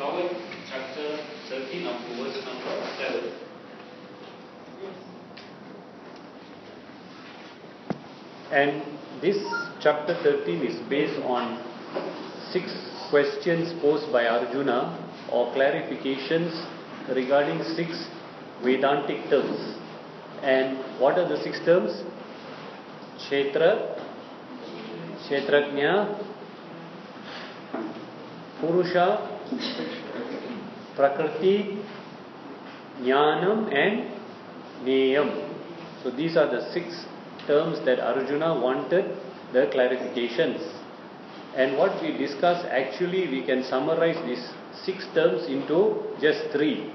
covered chapter 13 up to verse number 7. And this chapter 13 is based on 6 questions posed by Arjuna or clarifications regarding 6 Vedantic terms. And what are the 6 terms? Kshetra, Kshetrajna, Purusha, Prakriti, Jnanam and Neyam. So these are the 6 terms that Arjuna wanted the clarifications. And what we discussed, actually we can summarize these 6 terms into just 3.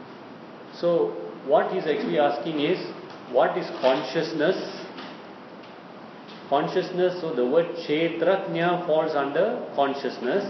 So what he's actually asking is, what is consciousness? Consciousness, so the word Kshetrajna falls under consciousness.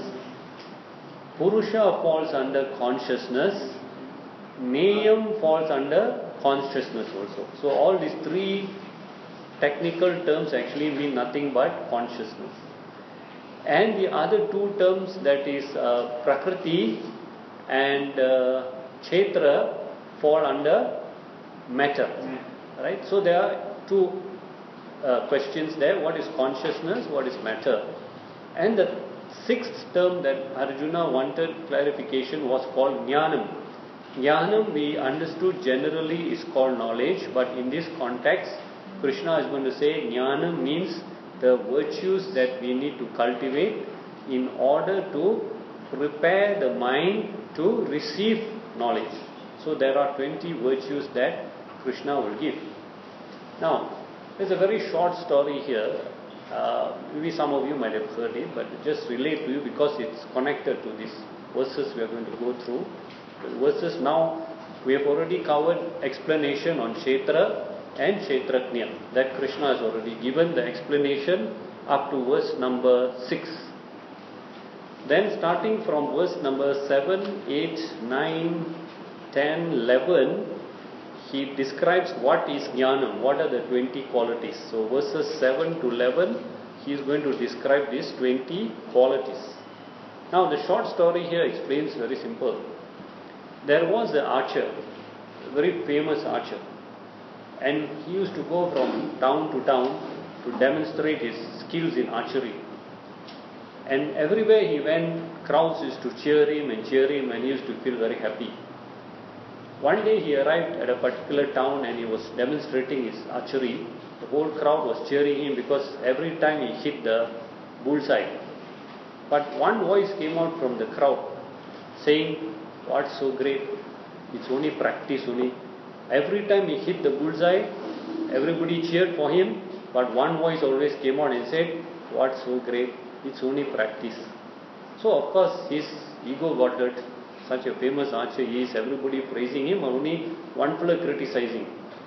Purusha falls under consciousness. Neyam falls under consciousness also. So all these 3 technical terms actually mean nothing but consciousness. And the other 2 terms, that is Prakriti and Kshetra, fall under matter. Right? So there are 2 questions there. What is consciousness? What is matter? And the 6th term that Arjuna wanted clarification was called Jnanam. Jnanam, we understood generally, is called knowledge, but in this context Krishna is going to say Jnanam means the virtues that we need to cultivate in order to prepare the mind to receive knowledge. So there are 20 virtues that Krishna will give. Now, there's a very short story here. Maybe some of you might have heard it, but just relate to you because it's connected to these verses we are going to go through. The verses now, we have already covered explanation on Kshetra and Kshetrajna. That Krishna has already given the explanation up to verse number 6. Then starting from verse number 7, 8, 9, 10, 11, he describes what is Jnanam, what are the 20 qualities. So verses 7 to 11, he is going to describe these 20 qualities. Now the short story here explains very simple. There was an archer, a very famous archer, and he used to go from town to town to demonstrate his skills in archery. And everywhere he went, crowds used to cheer him, and he used to feel very happy. One day he arrived at a particular town and he was demonstrating his archery. The whole crowd was cheering him because every time he hit the bullseye. But one voice came out from the crowd saying, "What's so great? It's only practice only." Every time he hit the bullseye, everybody cheered for him, but one voice always came out and said, "What's so great? It's only practice." So of course his ego got hurt. Such a famous archer he is, everybody praising him, only one fellow criticizing.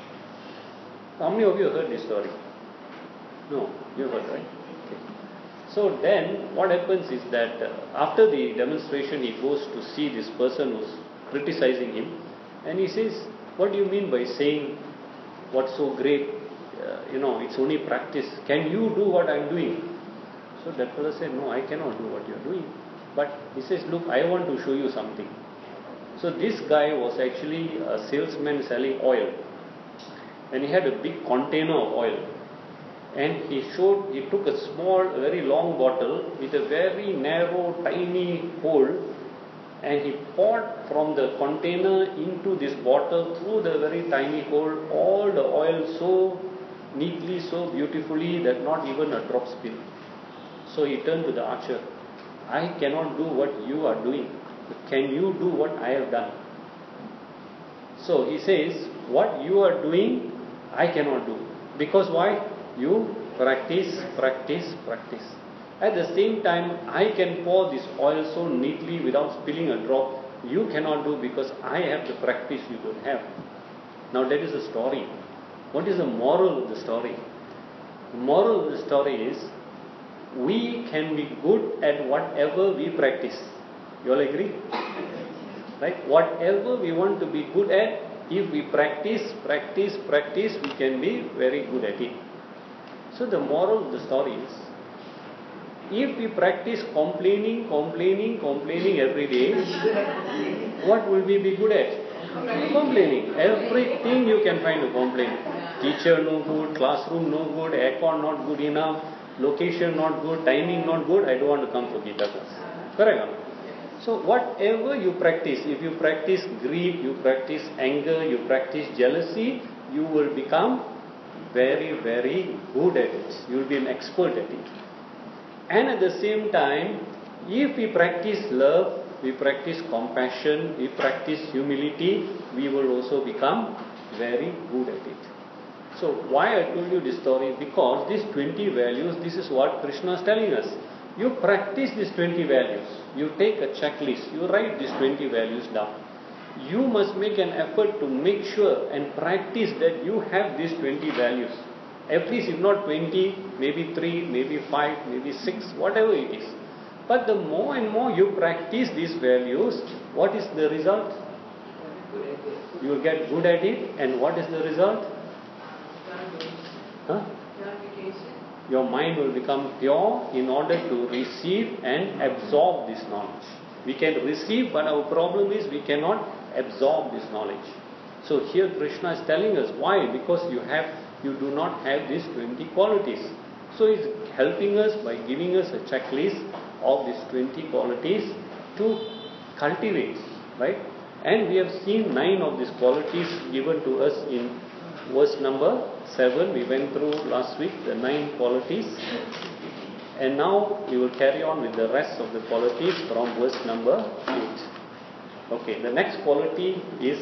How many of you heard this story? No, you heard, right? Okay. So then what happens is that after the demonstration he goes to see this person who's criticizing him, and he says, "What do you mean by saying what's so great? It's only practice. Can you do what I'm doing?" So that fellow said, "No, I cannot do what you're doing." But he says, "Look, I want to show you something." So this guy was actually a salesman selling oil, and he had a big container of oil, and he took a small, very long bottle with a very narrow, tiny hole, and he poured from the container into this bottle through the very tiny hole all the oil so neatly, so beautifully that not even a drop spilled. So he turned to the archer, "I cannot do what you are doing. Can you do what I have done?" So he says, "What you are doing, I cannot do." Because why? You practice. At the same time, I can pour this oil so neatly without spilling a drop. You cannot do because I have the practice you don't have. Now that is the story. What is the moral of the story? The moral of the story is, we can be good at whatever we practice. You all agree? Right? Whatever we want to be good at, if we practice, we can be very good at it. So the moral of the story is, If we practice complaining every day, what will we be good at? Complaining. Everything you can find a complaint. Teacher no good, classroom no good, aircon not good enough, location not good, timing not good, I don't want to come for Gita class. Correct? So whatever you practice, if you practice greed, you practice anger, you practice jealousy, you will become very, very good at it. You will be an expert at it. And at the same time, if we practice love, we practice compassion, we practice humility, we will also become very good at it. So why I told you this story? Because these 20 values, this is what Krishna is telling us. You practice these 20 values. You take a checklist. You write these 20 values down. You must make an effort to make sure and practice that you have these 20 values. At least if not 20, maybe 3, maybe 5, maybe 6, whatever it is. But the more and more you practice these values, what is the result? You will get good at it, and what is the result? Huh? Your mind will become pure in order to receive and absorb this knowledge. We can receive, but our problem is we cannot absorb this knowledge. So here Krishna is telling us why? Because you do not have these 20 qualities. So he's helping us by giving us a checklist of these 20 qualities to cultivate, right? And we have seen 9 of these qualities given to us in verse number 7. We went through last week the 9 qualities. And now we will carry on with the rest of the qualities from verse number 8. Okay, the next quality is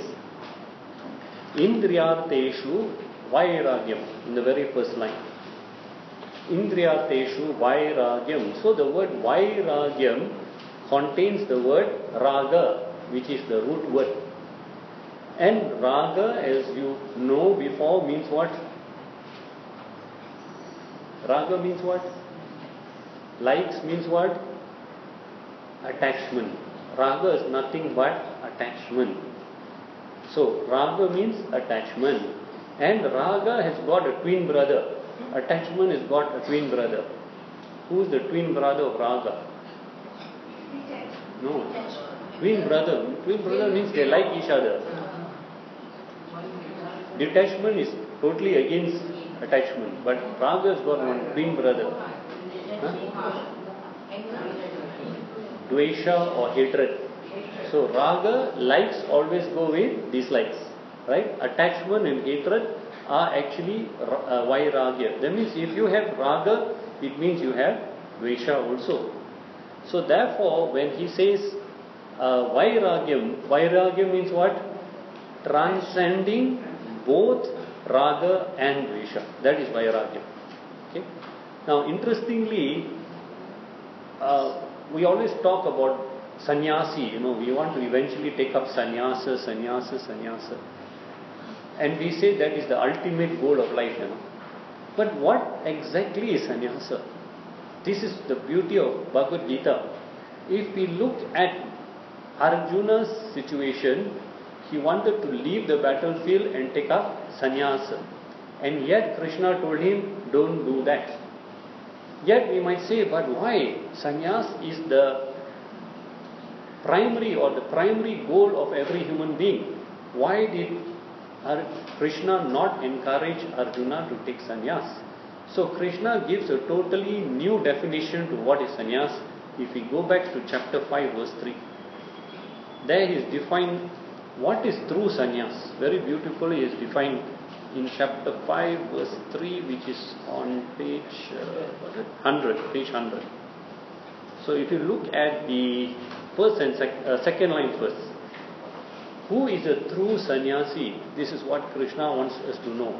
Indriyarteshu Vairagyam, in the very first line. Indriyarteshu Vairagyam. So the word Vairagyam contains the word Raga, which is the root word. And Raga, as you know before, means what? Raga means what? Likes means what? Attachment. Raga is nothing but attachment. So Raga means attachment. And Raga has got a twin brother. Attachment has got a twin brother. Who is the twin brother of Raga? No. Twin brother. Twin brother means they like each other. Detachment is totally against attachment. But Raga has got one twin brother. Dvesha or hatred. So Raga, likes always go with dislikes. Right? Attachment and hatred are actually Vairagya. That means if you have Raga, it means you have Dvesha also. So therefore, when he says Vairagyam means what? Transcending both Raga and Dvesha. That is Vairagyam. Okay? Now, interestingly, we always talk about sannyasi. We want to eventually take up sannyasa. And we say that is the ultimate goal of life. But what exactly is sannyasa? This is the beauty of Bhagavad Gita. If we look at Arjuna's situation, he wanted to leave the battlefield and take up sannyasa. And yet Krishna told him, don't do that. Yet we might say, but why? Sannyas is the primary goal of every human being. Why did Krishna not encourage Arjuna to take sannyas? So Krishna gives a totally new definition to what is sannyas. If we go back to chapter 5 verse 3, there he is defined what is true sannyas. Very beautifully is defined in chapter 5 verse 3, which is on page 100. So if you look at the first and second line first, who is a true sannyasi? This is what Krishna wants us to know.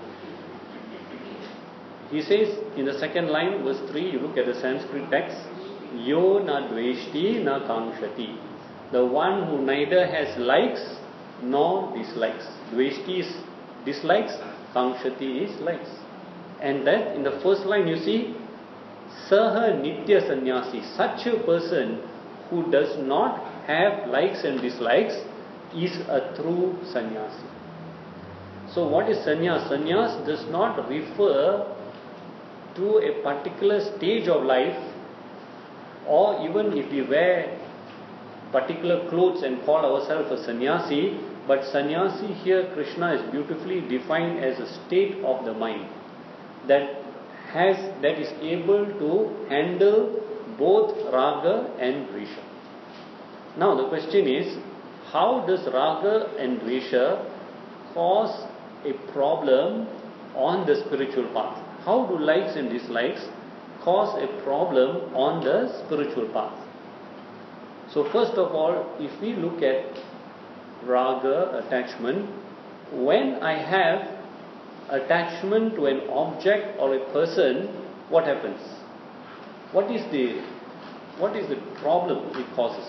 He says in the second line, verse 3, you look at the Sanskrit text, Yo na dveshti na kankshati. The one who neither has likes nor dislikes. Dveshti is dislikes, kankshati is likes. And that in the first line you see, Saha Nitya Sannyasi. Such a person who does not have likes and dislikes is a true sannyasi. So what is sannyas? Sannyas does not refer to a particular stage of life or even if we wear particular clothes and call ourselves a sannyasi, but sannyasi here Krishna is beautifully defined as a state of the mind that is able to handle both raga and dvesha. Now the question is, how does raga and dvesha cause a problem on the spiritual path? How do likes and dislikes cause a problem on the spiritual path? So first of all, if we look at raga, attachment, when I have attachment to an object or a person, what happens? What is the problem it causes?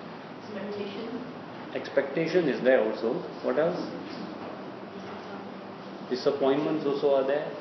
Expectation is there also. What else? Disappointments also are there.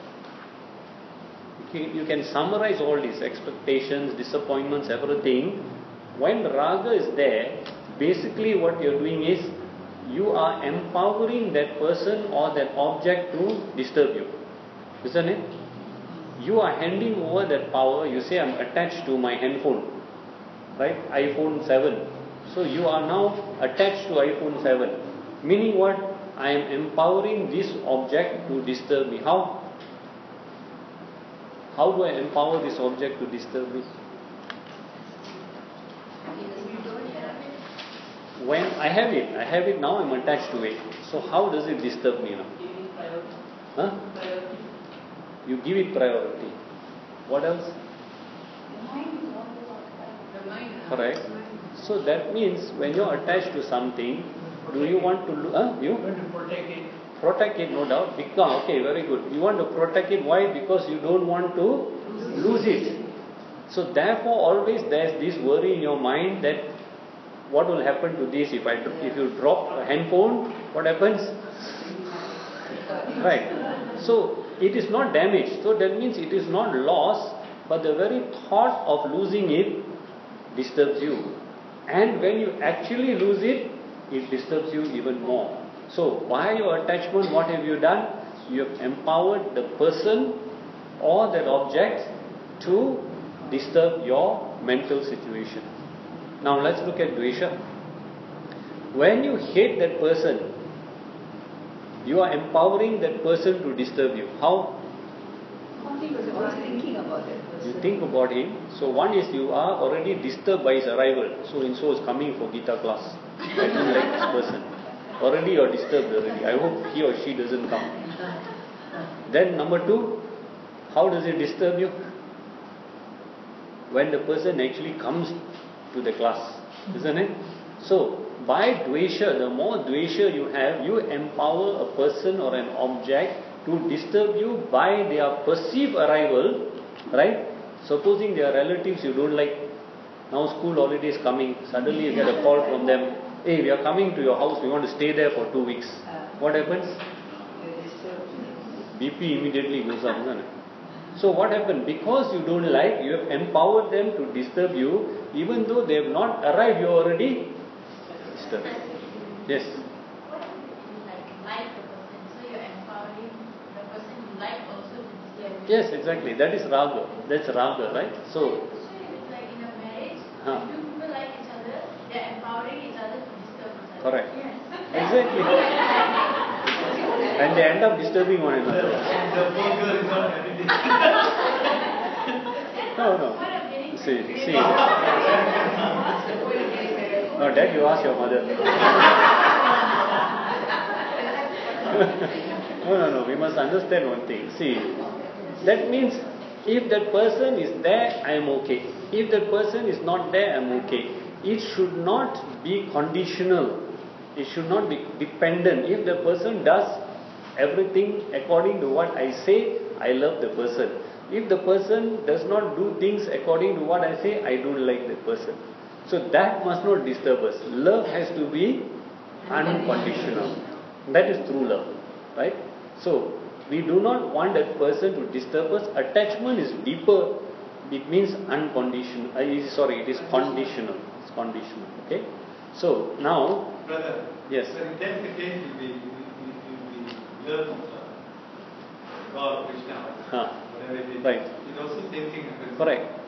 You can summarize all these expectations, disappointments, everything. When raga is there, basically what you're doing is you are empowering that person or that object to disturb you. Isn't it? You are handing over that power. You say, I'm attached to my handphone, right? iPhone 7. So you are now attached to iPhone 7. Meaning what? I am empowering this object to disturb me. How? How do I empower this object to disturb me? When I have it now, I'm attached to it. So how does it disturb me now? Huh? You give it priority. What else? Correct. So that means when you're attached to something, do you want to you want to protect it? Protect it, no doubt. Because, okay, very good. You want to protect it. Why? Because you don't want to lose it. So therefore, always there's this worry in your mind that what will happen to this if you drop a handphone? What happens? Right. So it is not damaged. So that means it is not lost, but the very thought of losing it disturbs you. And when you actually lose it, it disturbs you even more. So by your attachment, what have you done? You have empowered the person or that object to disturb your mental situation. Now let's look at dvesha. When you hate that person, you are empowering that person to disturb you. How? Because I was thinking about that person. You think about him. So one is you are already disturbed by his arrival. So and so is coming for Gita class. I don't like this person. Already you are disturbed already. I hope he or she doesn't come. Then number two, how does it disturb you? When the person actually comes to the class, isn't it? So by dvesha, the more dvesha you have, you empower a person or an object to disturb you by their perceived arrival, right? Supposing they are relatives you don't like. Now school holiday is coming. Suddenly you get a call from them. Hey, we are coming to your house. We want to stay there for 2 weeks. What happens? BP immediately goes up, isn't it? So what happened? Because you don't like, you have empowered them to disturb you, even though they have not arrived, you already disturbed. Yes. What if you like the person? So you're empowering the person you like also to disturb you. Yes, exactly. That is raga. That's raga, right? So it's like in a marriage, when two people like each other, they're empowering each other to disturb each other. correct. Yes. Exactly. And they end up disturbing one another. The poor girl is not everything. No. See. No, that you ask your mother. No. We must understand one thing. See, that means if that person is there, I am okay. If that person is not there, I am okay. It should not be conditional. It should not be dependent. If the person does everything according to what I say, I love the person. If the person does not do things according to what I say, I don't like the person. So that must not disturb us. Love has to be unconditional. That is true love. Right? So we do not want that person to disturb us. Attachment is deeper. It means unconditional. It is conditional. It's conditional. Okay? So now, Brother, yes. so if that's the case, we love God, Krishna, whatever it is. Right. It's also same thing happens. Correct.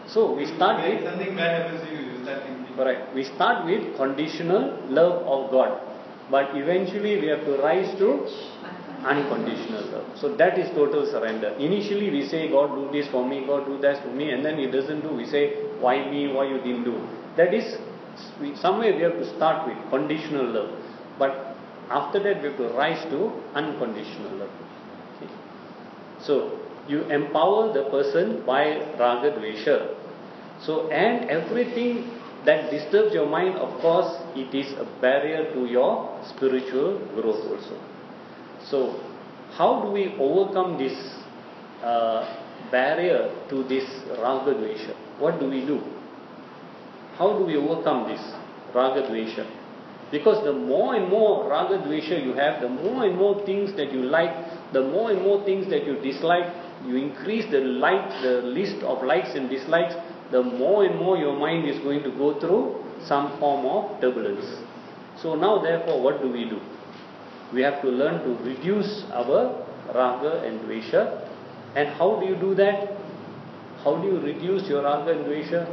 So we start When with, something bad happens to you, you start thinking. correct, we start with conditional love of God, but eventually we have to rise to unconditional love. So that is total surrender. Initially we say, God do this for me, God do that for me, and then He doesn't do, we say, why me, why you didn't do. That is, somewhere we have to start with conditional love, but after that we have to rise to unconditional love. Okay. So you empower the person by raga dvesha. So, and everything that disturbs your mind, of course, it is a barrier to your spiritual growth also. So, how do we overcome this barrier to this raga dvesha? What do we do? How do we overcome this raga dvesha? Because the more and more raga dvesha you have, the more and more things that you like, the more and more things that you dislike, you increase the list of likes and dislikes, the more and more your mind is going to go through some form of turbulence. So now therefore what do? We have to learn to reduce our raga and dvesha. And how do you do that? How do you reduce your raga and dvesha?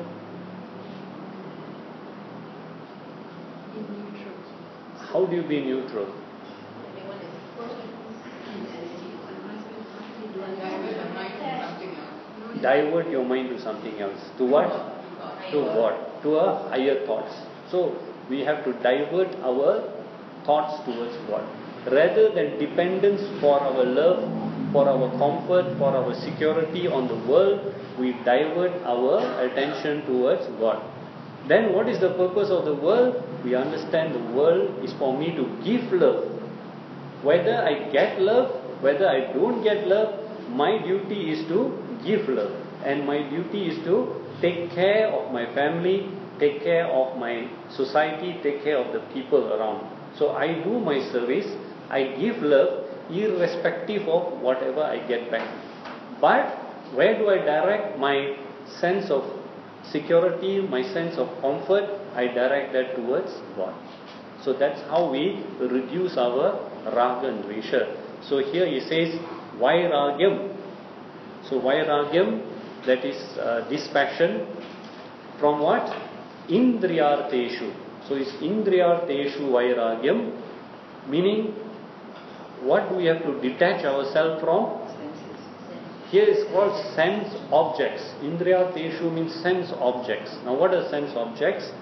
In neutral. How do you be neutral? Everyone is Divert your mind to something else. To what? To God. To a higher thoughts. So we have to divert our thoughts towards God. Rather than dependence for our love, for our comfort, for our security on the world, we divert our attention towards God. Then what is the purpose of the world? We understand the world is for me to give love. Whether I get love, whether I don't get love, my duty is to give love. And my duty is to take care of my family, take care of my society, take care of the people around. So I do my service, I give love irrespective of whatever I get back. But where do I direct my sense of security, my sense of comfort? I direct that towards God. So that's how we reduce our raga and dvesha. So here he says vairagyam. So vairagyam, that is dispassion from what? Indriyarteshu. So it's indriyarteshu vairagyam, meaning what do we have to detach ourselves from? Here is called sense objects. Indriyarteshu means sense objects. Now what are sense objects?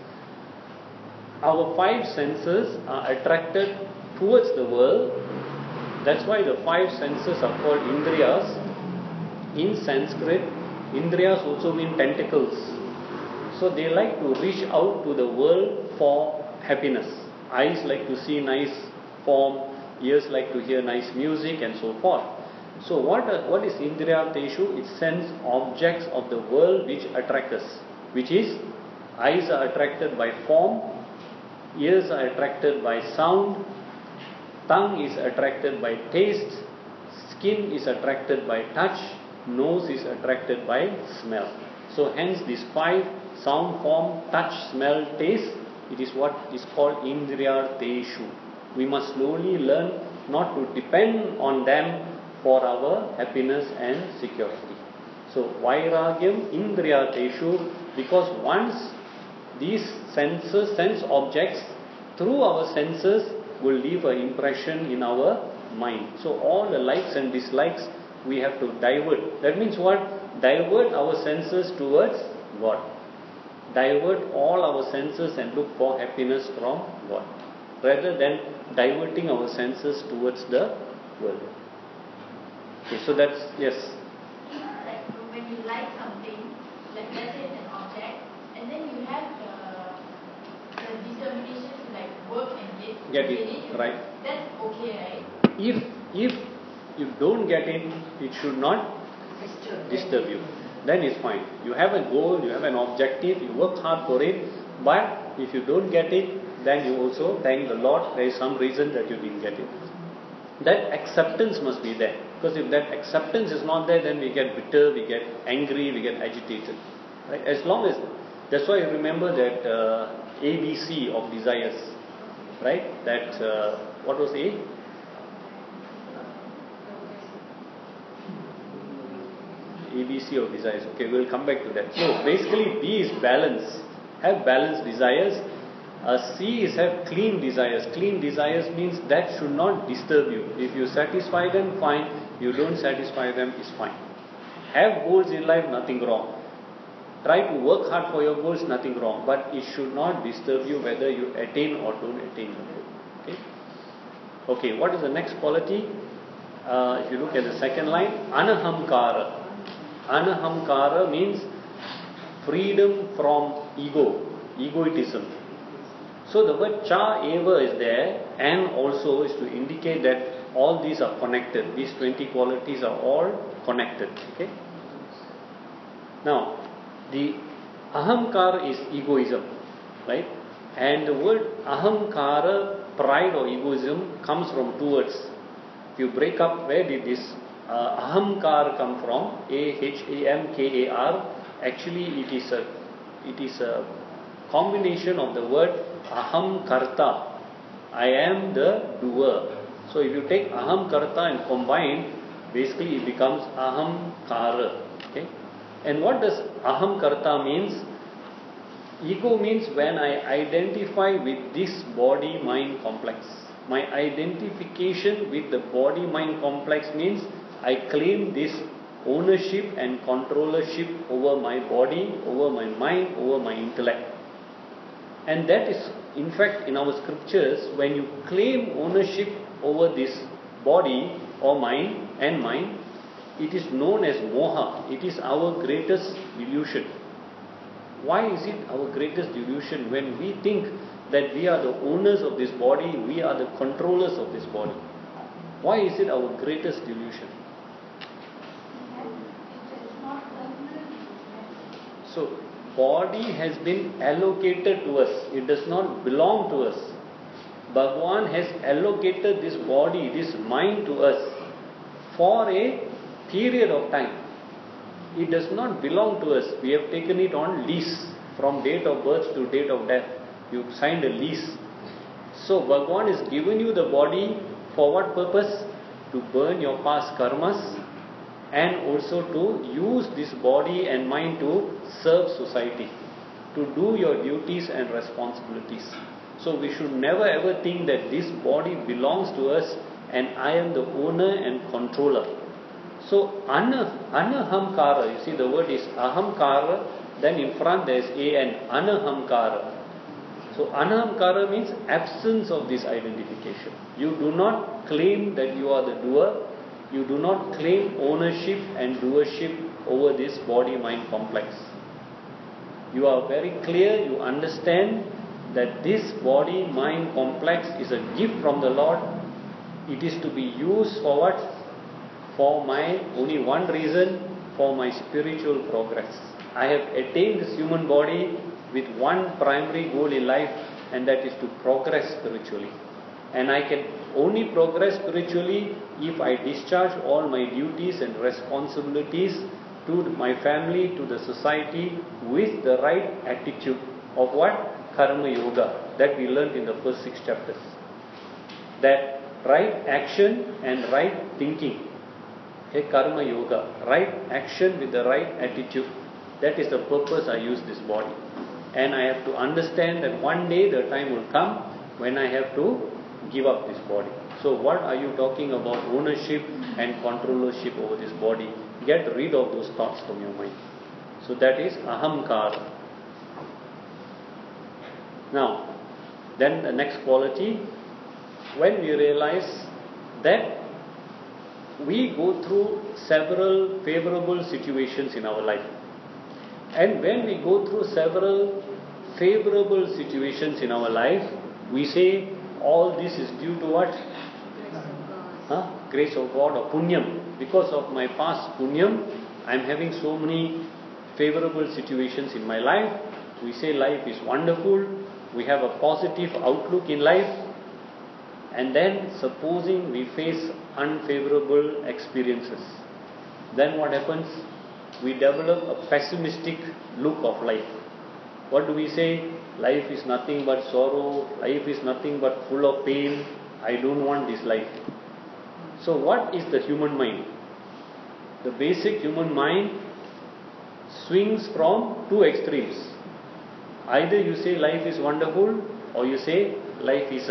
Our five senses are attracted towards the world. That's why the five senses are called indriyas. In Sanskrit, indriyas also mean tentacles. So they like to reach out to the world for happiness. Eyes like to see nice form, ears like to hear nice music, and so forth. So what is indriyarteshu? It's sense objects of the world which attract us. Which is, eyes are attracted by form, ears are attracted by sound, tongue is attracted by taste, skin is attracted by touch, nose is attracted by smell. So hence these five: sound, form, touch, smell, taste, it is what is called indriyarteshu. We must slowly learn not to depend on them for our happiness and security. So vairagyam indriyarteshu, because once these senses, sense objects, through our senses will leave an impression in our mind. So all the likes and dislikes we have to divert. That means what? Divert our senses towards God. Divert all our senses and look for happiness from God, rather than diverting our senses towards the world. Okay, so that's, yes. like when you like something, like let's say it's an object, and then you have the determination to like work and get it, right? That's okay, right? If you don't get it, it should not disturb you. Then it's fine. You have a goal, you have an objective, you work hard for it, but if you don't get it, then you also thank the Lord. There is some reason that you didn't get it. That acceptance must be there. Because if that acceptance is not there, then we get bitter, we get angry, we get agitated. Right? As long as, that's why you remember that ABC of desires. Right? That, what was A? ABC BC of desires. Okay, we'll come back to that. So basically B is balance, have balanced desires. C is have clean desires. Clean desires means that should not disturb you. If you satisfy them, fine. You don't satisfy them, is fine. Have goals in life, nothing wrong. Try to work hard for your goals, nothing wrong. But it should not disturb you whether you attain or don't attain the goal. Okay? Okay, what is the next quality? If you look at the second line, anahamkara. Anahamkara means freedom from ego, egoism. So the word cha eva is there, and also is to indicate that all these are connected. These 20 qualities are all connected. Okay. Now, the ahamkara is egoism, right? And the word ahamkara, pride or egoism, comes from two words. If you break up, where did this ahamkar come from? A-H-A-M-K-A-R. Actually, it is a combination of the word aham karta. I am the doer. So if you take aham karta and combine, basically it becomes aham kara. Okay? And what does aham karta means? Ego means when I identify with this body-mind complex. My identification with the body-mind complex means I claim this ownership and controllership over my body, over my mind, over my intellect. And that is, in fact, in our scriptures, when you claim ownership over this body or mind, it is known as moha. It is our greatest delusion. Why is it our greatest delusion? When we think that we are the owners of this body, we are the controllers of this body. Why is it our greatest delusion? So, body has been allocated to us. It does not belong to us. Bhagavan has allocated this body, this mind to us for a period of time. It does not belong to us. We have taken it on lease from date of birth to date of death. You signed a lease. So Bhagavan has given you the body for what purpose? To burn your past karmas and also to use this body and mind to serve society, to do your duties and responsibilities. So we should never ever think that this body belongs to us and I am the owner and controller. So anahamkara, you see the word is ahamkara, then in front there is an anahamkara. So anahamkara means absence of this identification. You do not claim that you are the doer. You do not claim ownership and doership over this body-mind complex. You are very clear, you understand that this body-mind complex is a gift from the Lord. It is to be used for what? For my only one reason, for my spiritual progress. I have attained this human body with one primary goal in life, and that is to progress spiritually. And I can only progress spiritually if I discharge all my duties and responsibilities to my family, to the society, with the right attitude of what? Karma Yoga, that we learned in the first 6 chapters. That right action and right thinking. Okay, Karma Yoga, right action with the right attitude. That is the purpose I use this body. And I have to understand that one day the time will come when I have to give up this body. So what are you talking about? Ownership and controllership over this body. Get rid of those thoughts from your mind. So that is ahamkara. Now, then the next quality, when we realize that we go through several favorable situations in our life. And when we go through several favorable situations in our life, we say all this is due to what? Grace of God or punyam. Because of my past punyam, I am having so many favorable situations in my life. We say life is wonderful. We have a positive outlook in life. And then supposing we face unfavorable experiences, then what happens? We develop a pessimistic look of life. What do we say? Life is nothing but sorrow. Life is nothing but full of pain. I don't want this life. So what is the human mind? The basic human mind swings from two extremes. Either you say life is wonderful, or you say life is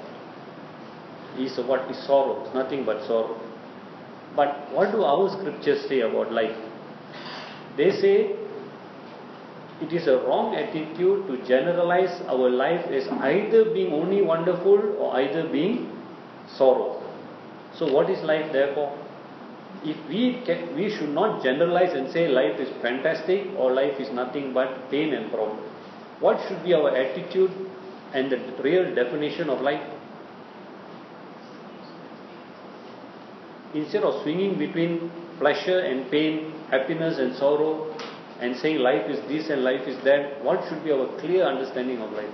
sorrow. It's nothing but sorrow. But what do our scriptures say about life? They say it is a wrong attitude to generalize our life as either being only wonderful or either being sorrow. So what is life therefore? If we should not generalize and say life is fantastic or life is nothing but pain and problem. What should be our attitude and the real definition of life? Instead of swinging between pleasure and pain, happiness and sorrow, and saying life is this and life is that, what should be our clear understanding of life?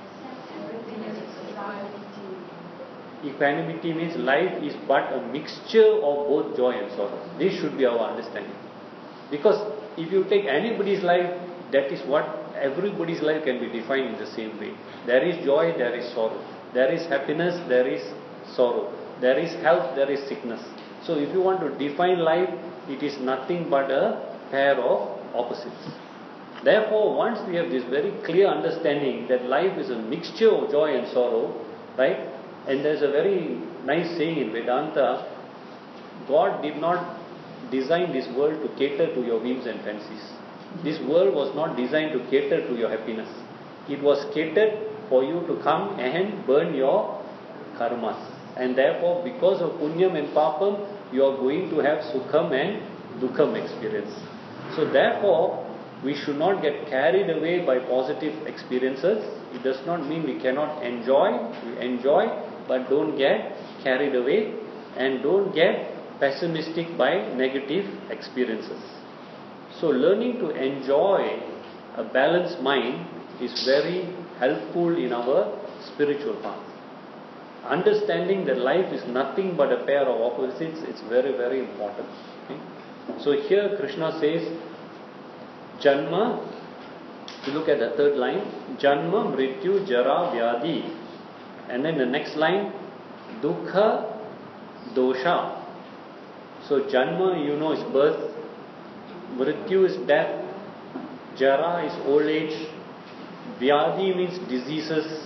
Equanimity means life is but a mixture of both joy and sorrow. This should be our understanding. Because if you take anybody's life, that is what everybody's life can be defined in the same way. There is joy, there is sorrow. There is happiness, there is sorrow. There is health, there is sickness. So if you want to define life, it is nothing but a pair of opposites. Therefore, once we have this very clear understanding that life is a mixture of joy and sorrow, right? And there's a very nice saying in Vedanta, God did not design this world to cater to your whims and fancies. This world was not designed to cater to your happiness. It was catered for you to come and burn your karmas. And therefore, because of punyam and papam, you are going to have sukham and dukham experience. So therefore, we should not get carried away by positive experiences. It does not mean we cannot enjoy. We enjoy, but don't get carried away and don't get pessimistic by negative experiences. So learning to enjoy a balanced mind is very helpful in our spiritual path. Understanding that life is nothing but a pair of opposites is very, very important. Okay? So here Krishna says, Janma, if you look at the third line, Janma, Mrityu, Jara, Vyadi. And then the next line, Dukha, Dosha. So Janma, you know, is birth. Mrityu is death. Jara is old age. Vyadi means diseases.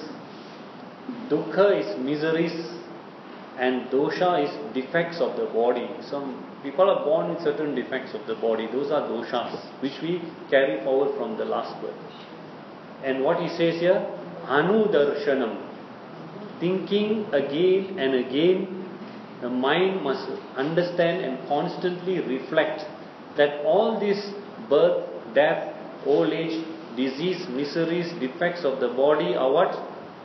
Dukha is miseries. And dosha is defects of the body. Some people are born with certain defects of the body. Those are doshas, which we carry forward from the last birth. And what he says here, anudarshanam. Thinking again and again, the mind must understand and constantly reflect that all this birth, death, old age, disease, miseries, defects of the body are what?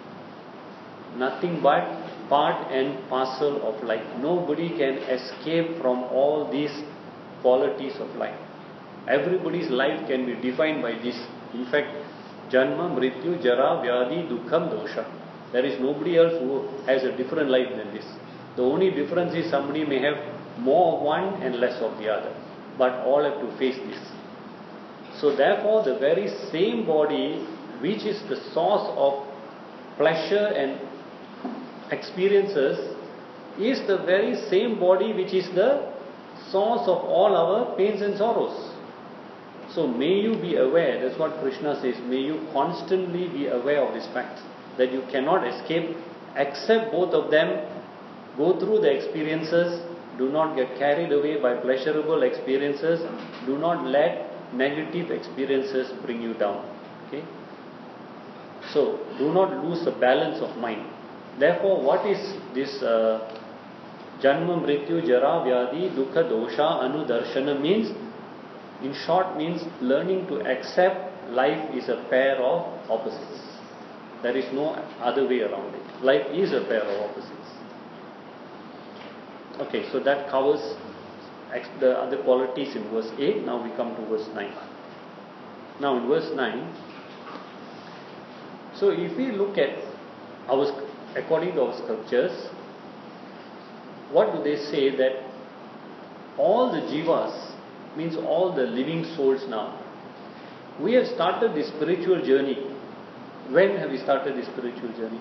Nothing but part and parcel of life. Nobody can escape from all these qualities of life. Everybody's life can be defined by this. In fact, Janma, Mrityu, Jara, Vyadi, Dukham, Dosha. There is nobody else who has a different life than this. The only difference is somebody may have more of one and less of the other. But all have to face this. So therefore, the very same body which is the source of pleasure and experiences is the very same body which is the source of all our pains and sorrows. So may you be aware, that's what Krishna says, may you constantly be aware of this fact, that you cannot escape, accept both of them, go through the experiences, do not get carried away by pleasurable experiences, do not let negative experiences bring you down. Okay? So do not lose the balance of mind. Therefore, what is this Janma, Mrityu, Jara, Vyadi, Dukha, Dosha, Anudarshana means? In short means learning to accept life is a pair of opposites. There is no other way around it. Life is a pair of opposites. Okay, so that covers the other qualities in verse 8. Now we come to verse 9. Now in verse 9, so if we look at according to our scriptures, what do they say? That all the jivas, means all the living souls now, we have started this spiritual journey. When have we started this spiritual journey?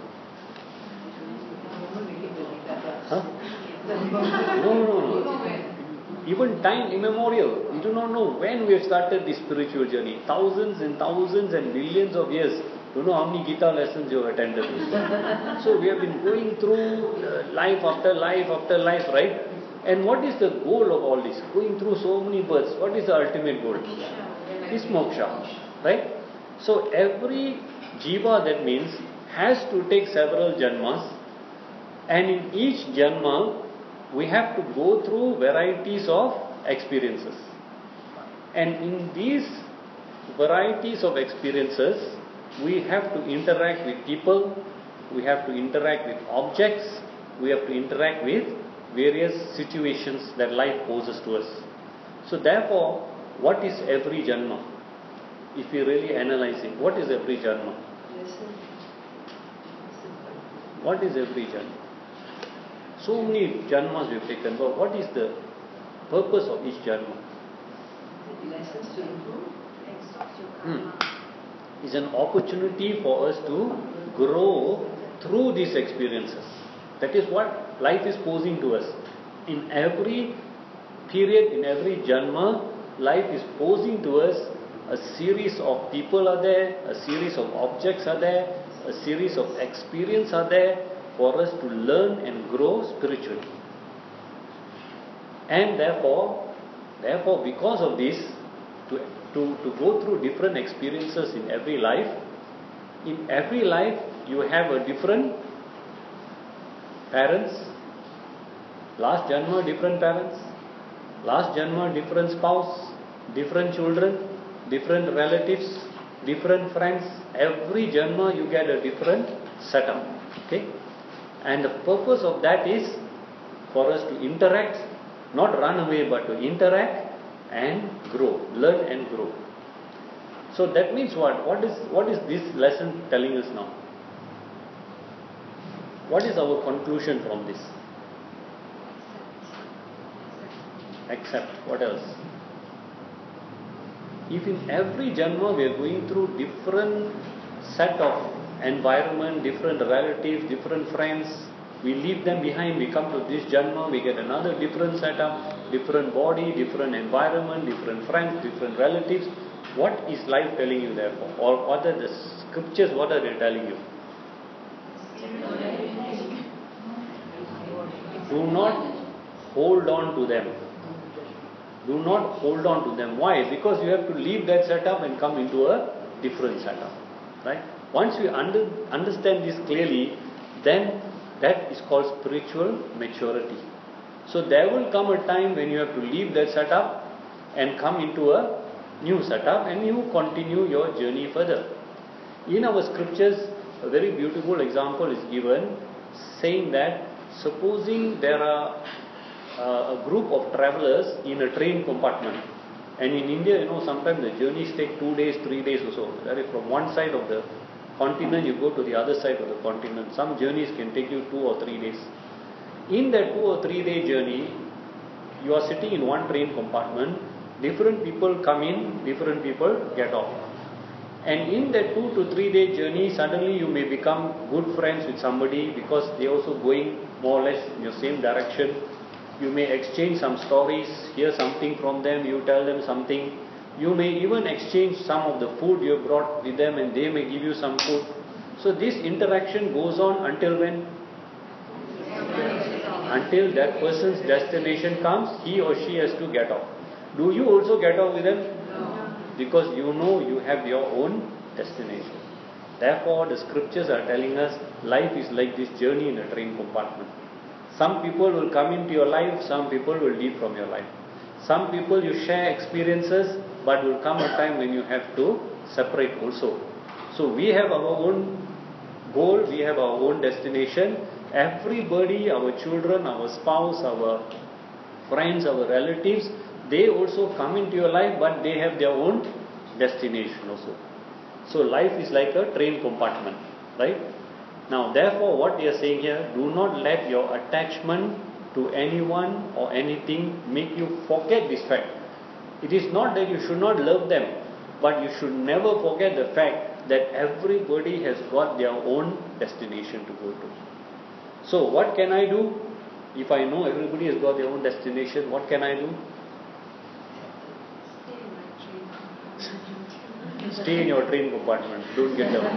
Huh? No. Even time immemorial, we do not know when we have started this spiritual journey. Thousands and thousands and millions of years. Don't know how many Gita lessons you have attended. So we have been going through life after life after life, right? And what is the goal of all this? Going through so many births, what is the ultimate goal? Is moksha, right? So every jiva, that means, has to take several janmas, and in each janma we have to go through varieties of experiences. And in these varieties of experiences, we have to interact with people, we have to interact with objects, we have to interact with various situations that life poses to us. So therefore, what is every janma? If you really analyze it, what is every janma? What is every janma? So many janmas we have taken, but what is the purpose of each janma? Lessons to improve and stops your karma. It's an opportunity for us to grow through these experiences. That is what life is posing to us. In every period, in every janma, life is posing to us a series of people are there, a series of objects are there, a series of experiences are there for us to learn and grow spiritually. And therefore, because of this, to go through different experiences in every life you have a different parents, last janma different parents, last janma different spouse, different children, different relatives, different friends. Every janma you get a different setup. Okay? And the purpose of that is for us to interact, not run away, but to interact and grow, learn and grow. So that means what? What is this lesson telling us now? What is our conclusion from this? Accept. What else? If in every janma we are going through different set of environment, different relatives, different friends, we leave them behind, we come to this janma, we get another different setup, different body, different environment, different friends, different relatives. What is life telling you therefore? Or what are the scriptures, what are they telling you? Do not hold on to them. Do not hold on to them. Why? Because you have to leave that setup and come into a different setup. Right? Once you understand this clearly, then that is called spiritual maturity. So there will come a time when you have to leave that setup and come into a new setup, and you continue your journey further. In our scriptures, a very beautiful example is given, saying that supposing there are a group of travelers in a train compartment, and in India, sometimes the journeys take 2 days, 3 days or so. That is, from one side of the continent you go to the other side of the continent. Some journeys can take you 2 or 3 days. In that 2 or 3 day journey, you are sitting in one train compartment, different people come in, different people get off. And in that 2 to 3 day journey, suddenly you may become good friends with somebody because they are also going more or less in your same direction. You may exchange some stories, hear something from them, you tell them something. You may even exchange some of the food you have brought with them, and they may give you some food. So this interaction goes on until when? Until that person's destination comes, he or she has to get off. Do you also get off with them? No. Because you know you have your own destination. Therefore, the scriptures are telling us life is like this journey in a train compartment. Some people will come into your life, some people will leave from your life. Some people you share experiences, but will come a time when you have to separate also. So we have our own goal, we have our own destination. Everybody, our children, our spouse, our friends, our relatives, they also come into your life, but they have their own destination also. So life is like a train compartment, right? Now therefore what we are saying here, do not let your attachment to anyone or anything make you forget this fact. It is not that you should not love them, but you should never forget the fact that everybody has got their own destination to go to. So what can I do? If I know everybody has got their own destination, what can I do? stay in your train compartment. Don't get down.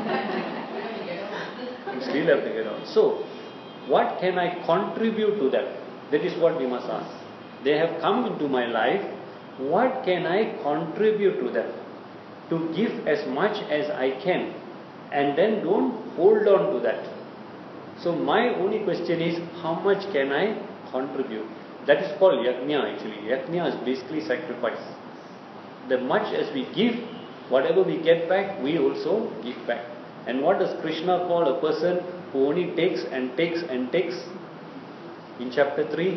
You still have to get on. So, what can I contribute to them? That is what we must ask. They have come into my life. What can I contribute to them? To give as much as I can. And then don't hold on to that. So my only question is, how much can I contribute? That is called yajna actually. Yajna is basically sacrifice. The much as we give, whatever we get back, we also give back. And what does Krishna call a person who only takes and takes and takes? In chapter 3,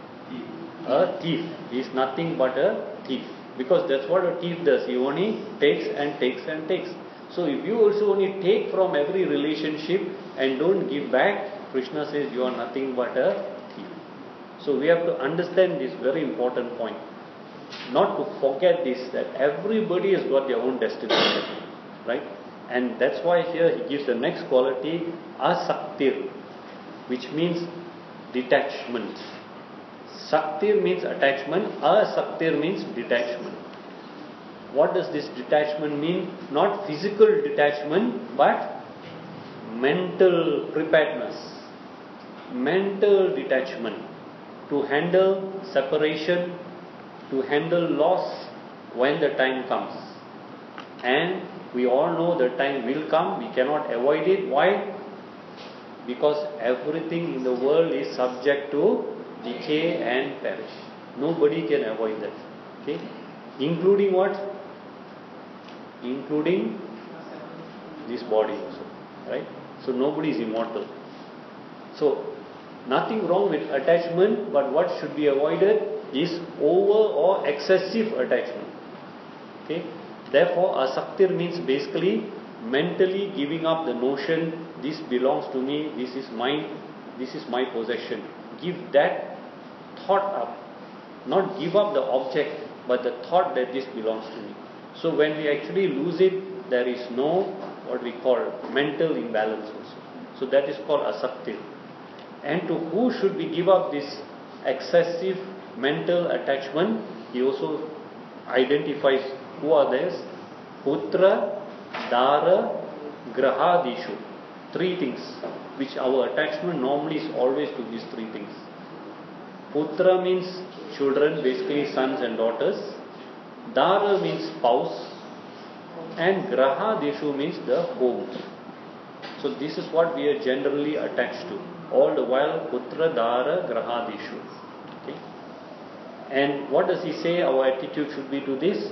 a thief. He is nothing but a thief. Because that's what a thief does. He only takes and takes and takes. So if you also only take from every relationship and don't give back, Krishna says you are nothing but a thief. So we have to understand this very important point. Not to forget this, that everybody has got their own destination. Right? And that's why here he gives the next quality, asaktir, which means detachment. Saktir means attachment, asaktir means detachment. What does this detachment mean? Not physical detachment, but mental preparedness. Mental detachment. To handle separation, to handle loss when the time comes. And we all know the time will come, we cannot avoid it. Why? Because everything in the world is subject to decay and perish. Nobody can avoid that. Okay? Including what? Including this body also. Right? So nobody is immortal. So nothing wrong with attachment, but what should be avoided is over or excessive attachment. Okay? Therefore, asaktir means basically mentally giving up the notion, this belongs to me, this is mine, this is my possession. Give that thought up. Not give up the object, but the thought that this belongs to me. So when we actually lose it, there is no, what we call, mental imbalance also. So that is called asaktir. And to who should we give up this excessive mental attachment? He also identifies who are these? Putra, Dara, Grahadishu. Three things which our attachment normally is always to these three things. Putra means children, basically sons and daughters. Dara means spouse. And Grahadishu means the home. So this is what we are generally attached to. All the while, Putra, Dara, Grahadishu. Okay? And what does he say our attitude should be to this?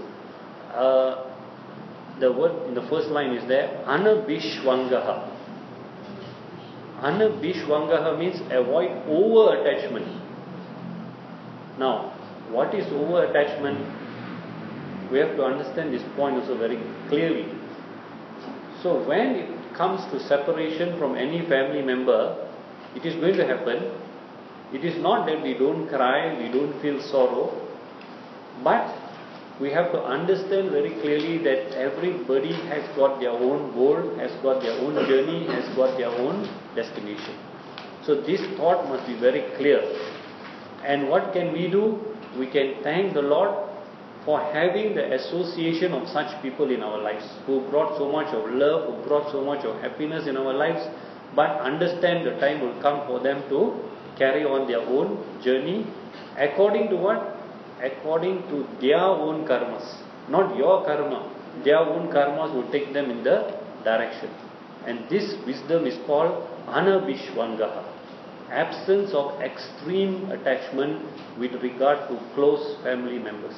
The word in the first line is there, Anabhishwangaha. Anabhishwangaha means avoid over attachment. Now, what is over attachment? We have to understand this point also very clearly. So when it comes to separation from any family member, it is going to happen. It is not that we don't cry, we don't feel sorrow, but we have to understand very clearly that everybody has got their own goal, has got their own journey, has got their own destination. So this thought must be very clear. And what can we do? We can thank the Lord for having the association of such people in our lives, who brought so much of love, who brought so much of happiness in our lives, but understand the time will come for them to carry on their own journey according to what? According to their own karmas. Not your karma. Their own karmas will take them in the direction. And this wisdom is called Anabhishwangaha. Absence of extreme attachment with regard to close family members.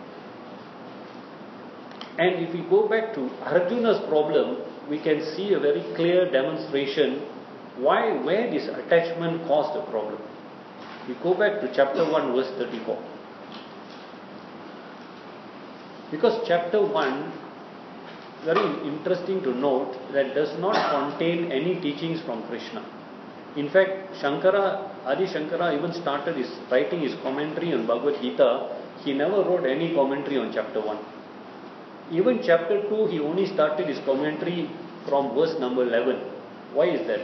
And if we go back to Arjuna's problem, we can see a very clear demonstration where this attachment caused a problem. We go back to chapter 1 verse 34. Because chapter 1, very interesting to note, that does not contain any teachings from Krishna. In fact, Adi Shankara even started writing his commentary on Bhagavad Gita. He never wrote any commentary on chapter 1. Even chapter 2, he only started his commentary from verse number 11. Why is that?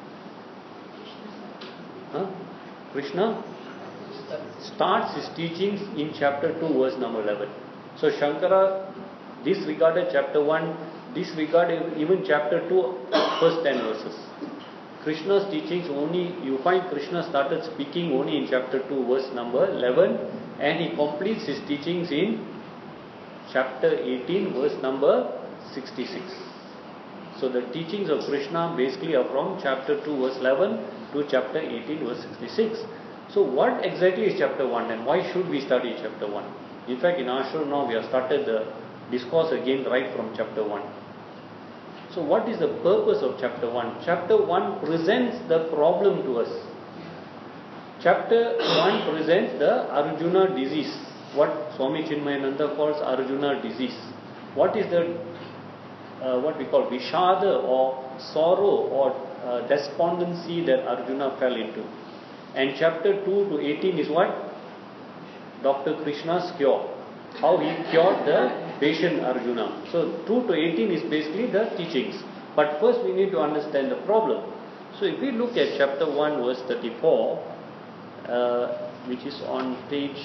Krishna starts his teachings in chapter 2, verse number 11. So Shankara disregarded chapter 1, disregarded even chapter 2, first 10 verses. Krishna's teachings only, you find Krishna started speaking only in chapter 2, verse number 11, and he completes his teachings in chapter 18, verse number 66. So the teachings of Krishna basically are from chapter 2, verse 11 to chapter 18, verse 66. So what exactly is chapter 1 and why should we study chapter 1? In fact, in ashram now we have started the discourse again right from chapter 1. So what is the purpose of chapter 1? Chapter 1 presents the problem to us. Chapter 1 presents the Arjuna disease, what Swami Chinmayananda calls Arjuna disease. What is the what we call Vishada or sorrow or despondency that Arjuna fell into. And chapter 2 to 18 is what? Dr. Krishna's cure. How he cured the patient Arjuna. So 2 to 18 is basically the teachings. But first we need to understand the problem. So if we look at chapter 1 verse 34, which is on page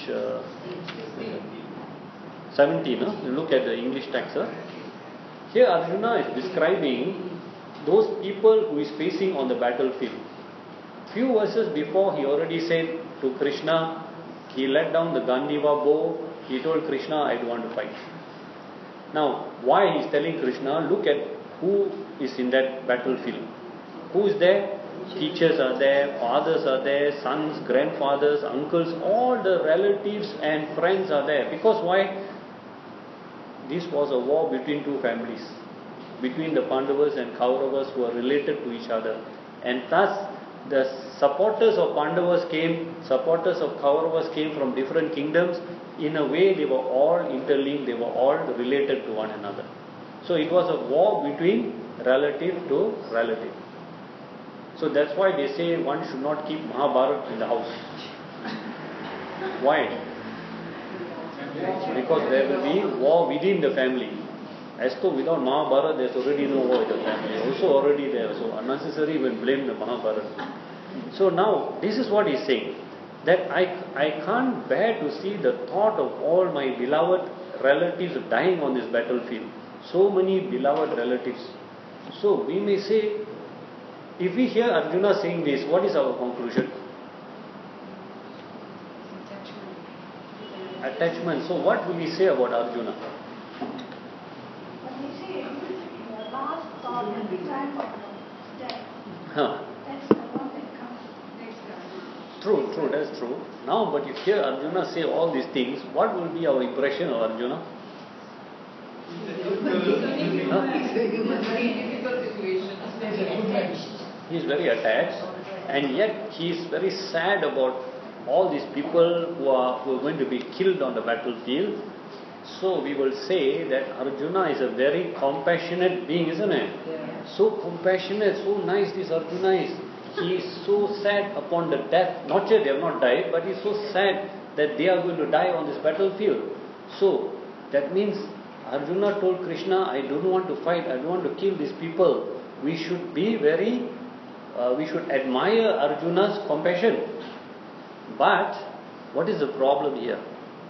17, you look at the English text. Here Arjuna is describing those people who is facing on the battlefield. Few verses before he already said to Krishna, he let down the Gandiva bow, he told Krishna, I don't want to fight. Now, why he is telling Krishna, look at who is in that battlefield. Who is there? Teachers are there, fathers are there, sons, grandfathers, uncles, all the relatives and friends are there. Because why? This was a war between two families, between the Pandavas and Kauravas who are related to each other. And thus, the supporters of Pandavas came, supporters of Kauravas came from different kingdoms. In a way, they were all interlinked, they were all related to one another. So it was a war between relative to relative. So that's why they say one should not keep Mahabharata in the house. Why? Because there will be war within the family. As though without Mahabharata there's already no war in the family. Also already there. So unnecessary when blame the Mahabharata. So now this is what he's saying. That I can't bear to see the thought of all my beloved relatives dying on this battlefield. So many beloved relatives. So we may say, if we hear Arjuna saying this, what is our conclusion? Attachment. So what will we say about Arjuna? But you see, the last thought at the time of death, that's the one that comes next time. True, that's true. Now, but if hear Arjuna say all these things, what will be our impression of Arjuna? He is very attached, and yet he is very sad about all these people who are going to be killed on the battlefield. So we will say that Arjuna is a very compassionate being, isn't it? Yeah. So compassionate, so nice this Arjuna is. He is so sad upon the death. Not yet they have not died, but he is so sad that they are going to die on this battlefield. So that means Arjuna told Krishna, I don't want to fight, I don't want to kill these people. We should be very, we should admire Arjuna's compassion. But what is the problem here?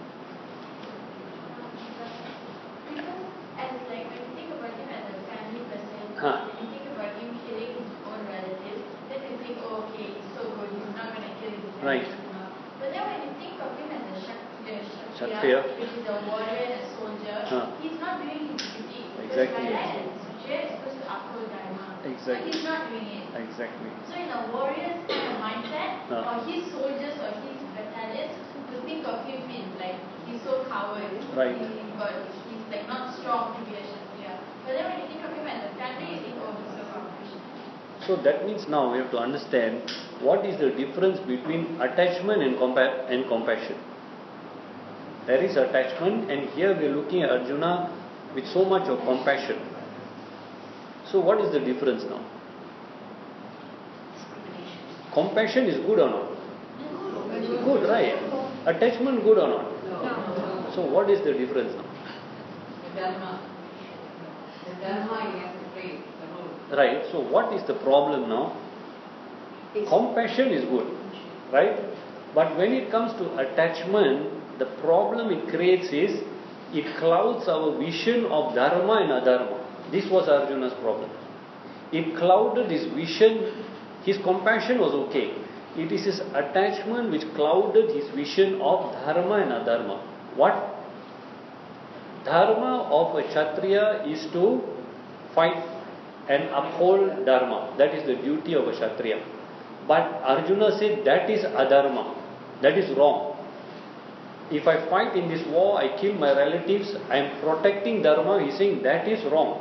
Because as like when you think about him as a family person, Huh. when you think about him killing his own relatives, then you think, oh, okay, it's so good, he's not going to kill his Right. relatives. But then when you think of him as a Kshatriya, which is a warrior and a soldier, he's not doing his duty. Exactly. Because by right, Kshatriya is supposed to uphold dharma. Exactly. So he's not doing it. Exactly. So in a warrior's kind of mindset, or his soldiers or his battalions would think of him in like he's so coward. Right. He's like not strong to be a Kshatriya. But then when you think of him as a family, you think, oh, he's so compassionate. So that means now we have to understand what is the difference between attachment and compassion. There is attachment, and here we are looking at Arjuna with so much of compassion. So what is the difference now? Compassion is good or not? Good, right? Attachment good or not? No. So what is the difference now? The Dharma he has to play the role. Right. So what is the problem now? Compassion is good, right? But when it comes to attachment, the problem it creates is it clouds our vision of dharma and adharma. This was Arjuna's problem. It clouded his vision. His compassion was okay. It is his attachment which clouded his vision of dharma and adharma. What? Dharma of a Kshatriya is to fight and uphold dharma. That is the duty of a Kshatriya. But Arjuna said that is adharma. That is wrong. If I fight in this war, I kill my relatives, I am protecting dharma. He is saying that is wrong.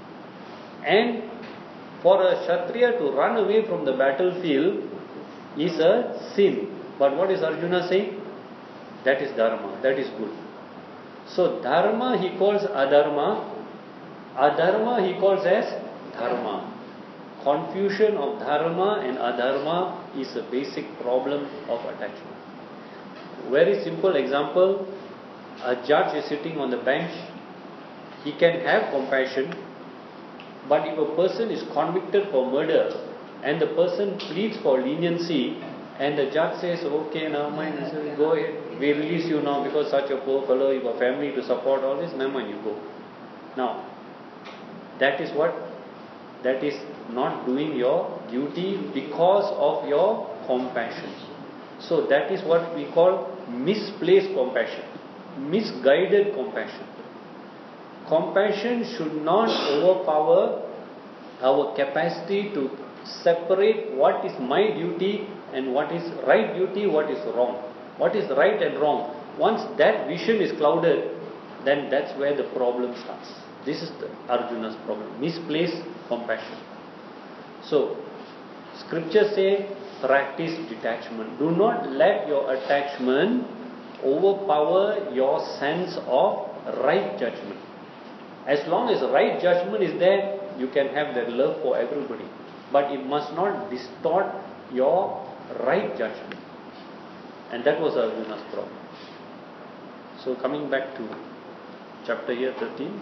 And for a Kshatriya to run away from the battlefield is a sin. But what is Arjuna saying? That is dharma. That is good. So dharma he calls adharma. Adharma he calls as dharma. Confusion of dharma and adharma is a basic problem of attachment. Very simple example. A judge is sitting on the bench. He can have compassion. But if a person is convicted for murder and the person pleads for leniency and the judge says, okay, now mind, go ahead, we release you now because such a poor fellow, you have a family to support, all this, never mind, you go. Now, that is what? That is not doing your duty because of your compassion. So that is what we call misplaced compassion, misguided compassion. Compassion should not overpower our capacity to separate what is my duty and what is right duty, what is wrong. What is right and wrong. Once that vision is clouded, then that's where the problem starts. This is Arjuna's problem. Misplaced compassion. So, scriptures say, practice detachment. Do not let your attachment overpower your sense of right judgment. As long as right judgment is there, you can have that love for everybody. But it must not distort your right judgment. And that was Arjuna's problem. So coming back to chapter here 13.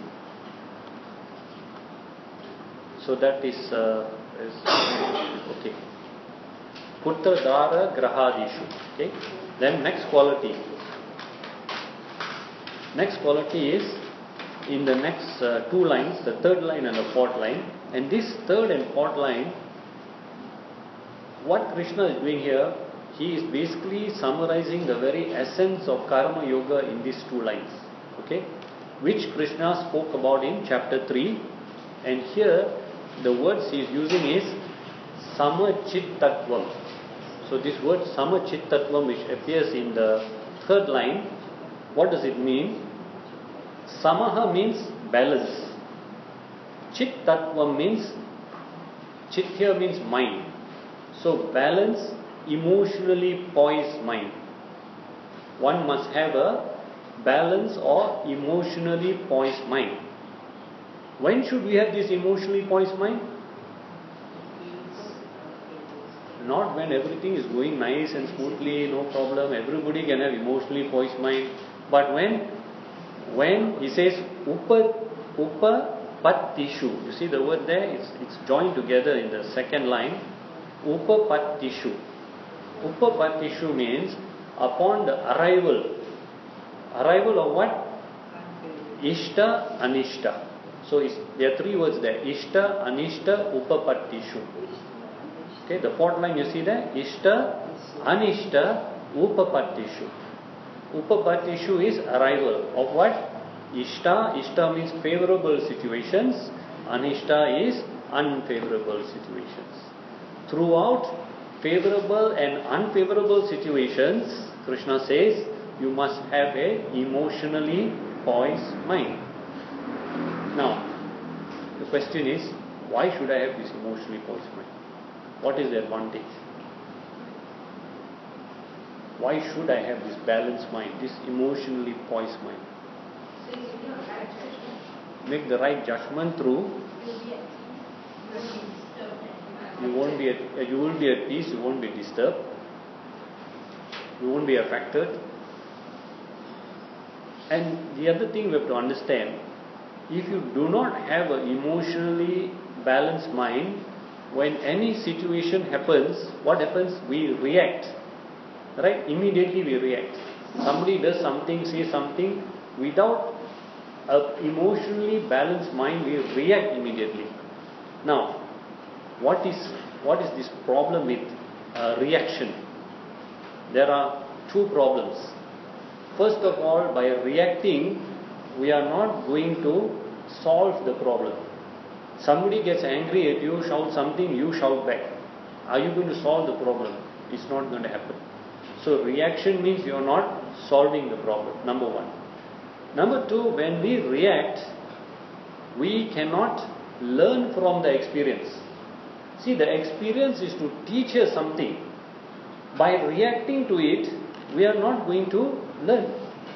So that is okay. Putra Dara Grahadishu. Okay. Then next quality. Next quality is in the next two lines, the third line and the fourth line. And this third and fourth line, what Krishna is doing here, he is basically summarizing the very essence of Karma Yoga in these two lines. Okay, which Krishna spoke about in chapter 3. And here the words he is using is Samachittatvam. So this word Samachittatvam, which appears in the third line, what does it mean? Samaha means balance. Chittatvam means, chit here means mind. So balance, emotionally poised mind. One must have a balance or emotionally poised mind. When should we have this emotionally poised mind? Not when everything is going nice and smoothly, no problem, everybody can have emotionally poised mind. But when he says upapattishu, you see the word there, it's joined together in the second line. Upapattishu. Upapattishu means upon the arrival of what? Ishta, Anishta. So there are three words there. Ishta, Anishta, Upapattishu. Okay, the fourth line you see there. Ishta, Anishta, Upapattishu. Upapattishu is arrival of what? Ishta. Ishta means favorable situations. Anishta is unfavorable situations. Throughout favorable and unfavorable situations, Krishna says, you must have a emotionally poised mind. Now, the question is, why should I have this emotionally poised mind? What is the advantage? Why should I have this balanced mind, this emotionally poised mind? So you will not right judgment. Make the right judgment through. You won't be at peace, you won't be disturbed. You won't be affected. And the other thing we have to understand, if you do not have an emotionally balanced mind, when any situation happens, what happens? We react. Right? Immediately we react. Somebody does something, says something, without A emotionally balanced mind will react immediately. Now, what is this problem with reaction? There are two problems. First of all, by reacting, we are not going to solve the problem. Somebody gets angry at you, shout something, you shout back. Are you going to solve the problem? It's not going to happen. So reaction means you are not solving the problem, number one. Number two, when we react, we cannot learn from the experience. See, the experience is to teach us something. By reacting to it, we are not going to learn.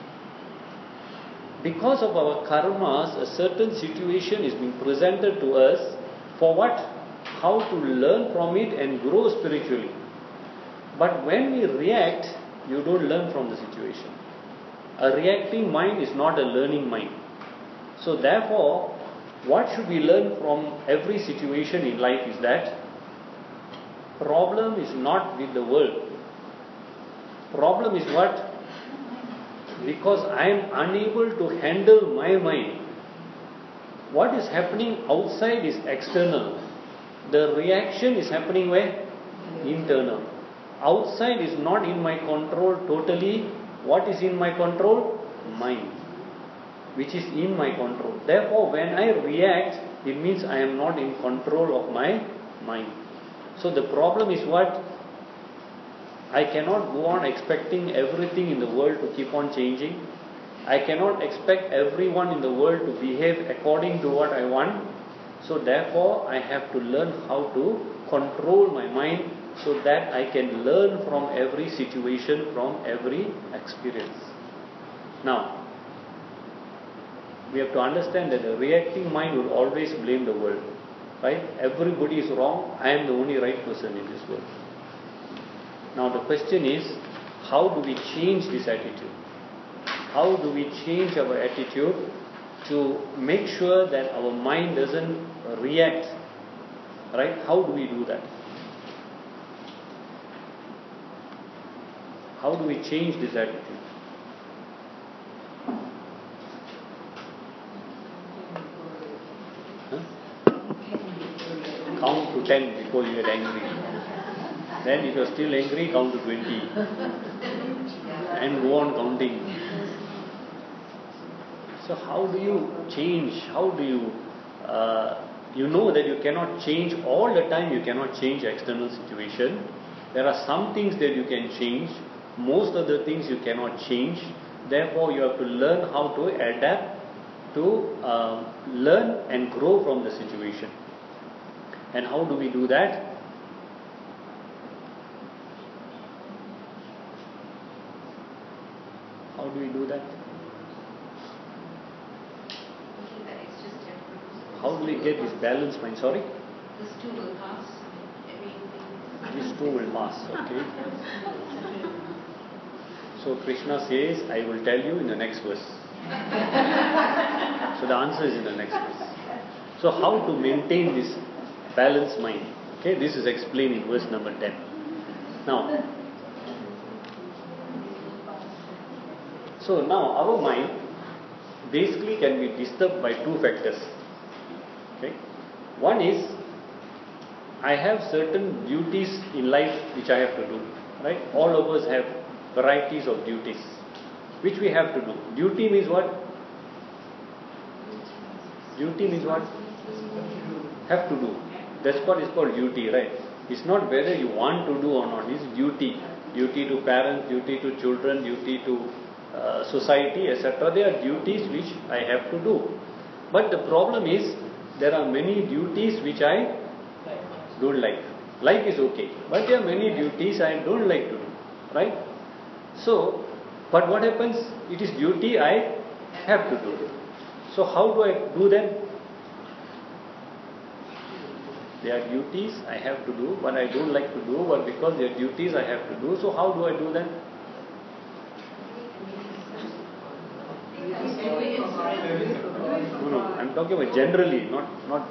Because of our karmas, a certain situation is being presented to us for what? How to learn from it and grow spiritually. But when we react, you don't learn from the situation. A reacting mind is not a learning mind. So therefore, what should we learn from every situation in life is that problem is not with the world. Problem is what? Because I am unable to handle my mind. What is happening outside is external. The reaction is happening where? Internal. Outside is not in my control totally. What is in my control? Mind, which is in my control. Therefore, when I react, it means I am not in control of my mind. So the problem is what? I cannot go on expecting everything in the world to keep on changing. I cannot expect everyone in the world to behave according to what I want. So therefore, I have to learn how to control my mind so that I can learn from every situation, from every experience. Now, we have to understand that a reacting mind will always blame the world. Right? Everybody is wrong, I am the only right person in this world. Now the question is, how do we change this attitude? How do we change our attitude to make sure that our mind doesn't react? Right? How do we do that? How do we change this attitude? Huh? Count to 10 before you get angry. Then if you are still angry, count to 20. And go on counting. So how do you change? How do you... you know that you cannot change all the time, you cannot change the external situation. There are some things that you can change. Most of the things you cannot change. Therefore, you have to learn how to adapt, to learn and grow from the situation. And how do we do that? How do we do that? How do we get this balanced mind? Sorry? This too will pass. This too will pass, okay. So Krishna says, I will tell you in the next verse. So the answer is in the next verse. So how to maintain this balanced mind? Okay, this is explained in verse number 10. Now, so now our mind basically can be disturbed by two factors. Okay, one is I have certain duties in life which I have to do. Right? All of us have varieties of duties which we have to do. Duty means what? Duty means what? Have to do. That's what is called duty, right? It's not whether you want to do or not. It's duty. Duty to parents, duty to children, duty to society, etc. They are duties which I have to do. But the problem is, there are many duties which I don't like. Like is okay. But there are many duties I don't like to do. Right? So, but what happens? It is duty I have to do. So how do I do them? They are duties I have to do, but I don't like to do, but because they are duties I have to do, so how do I do them? No, I'm talking about generally, not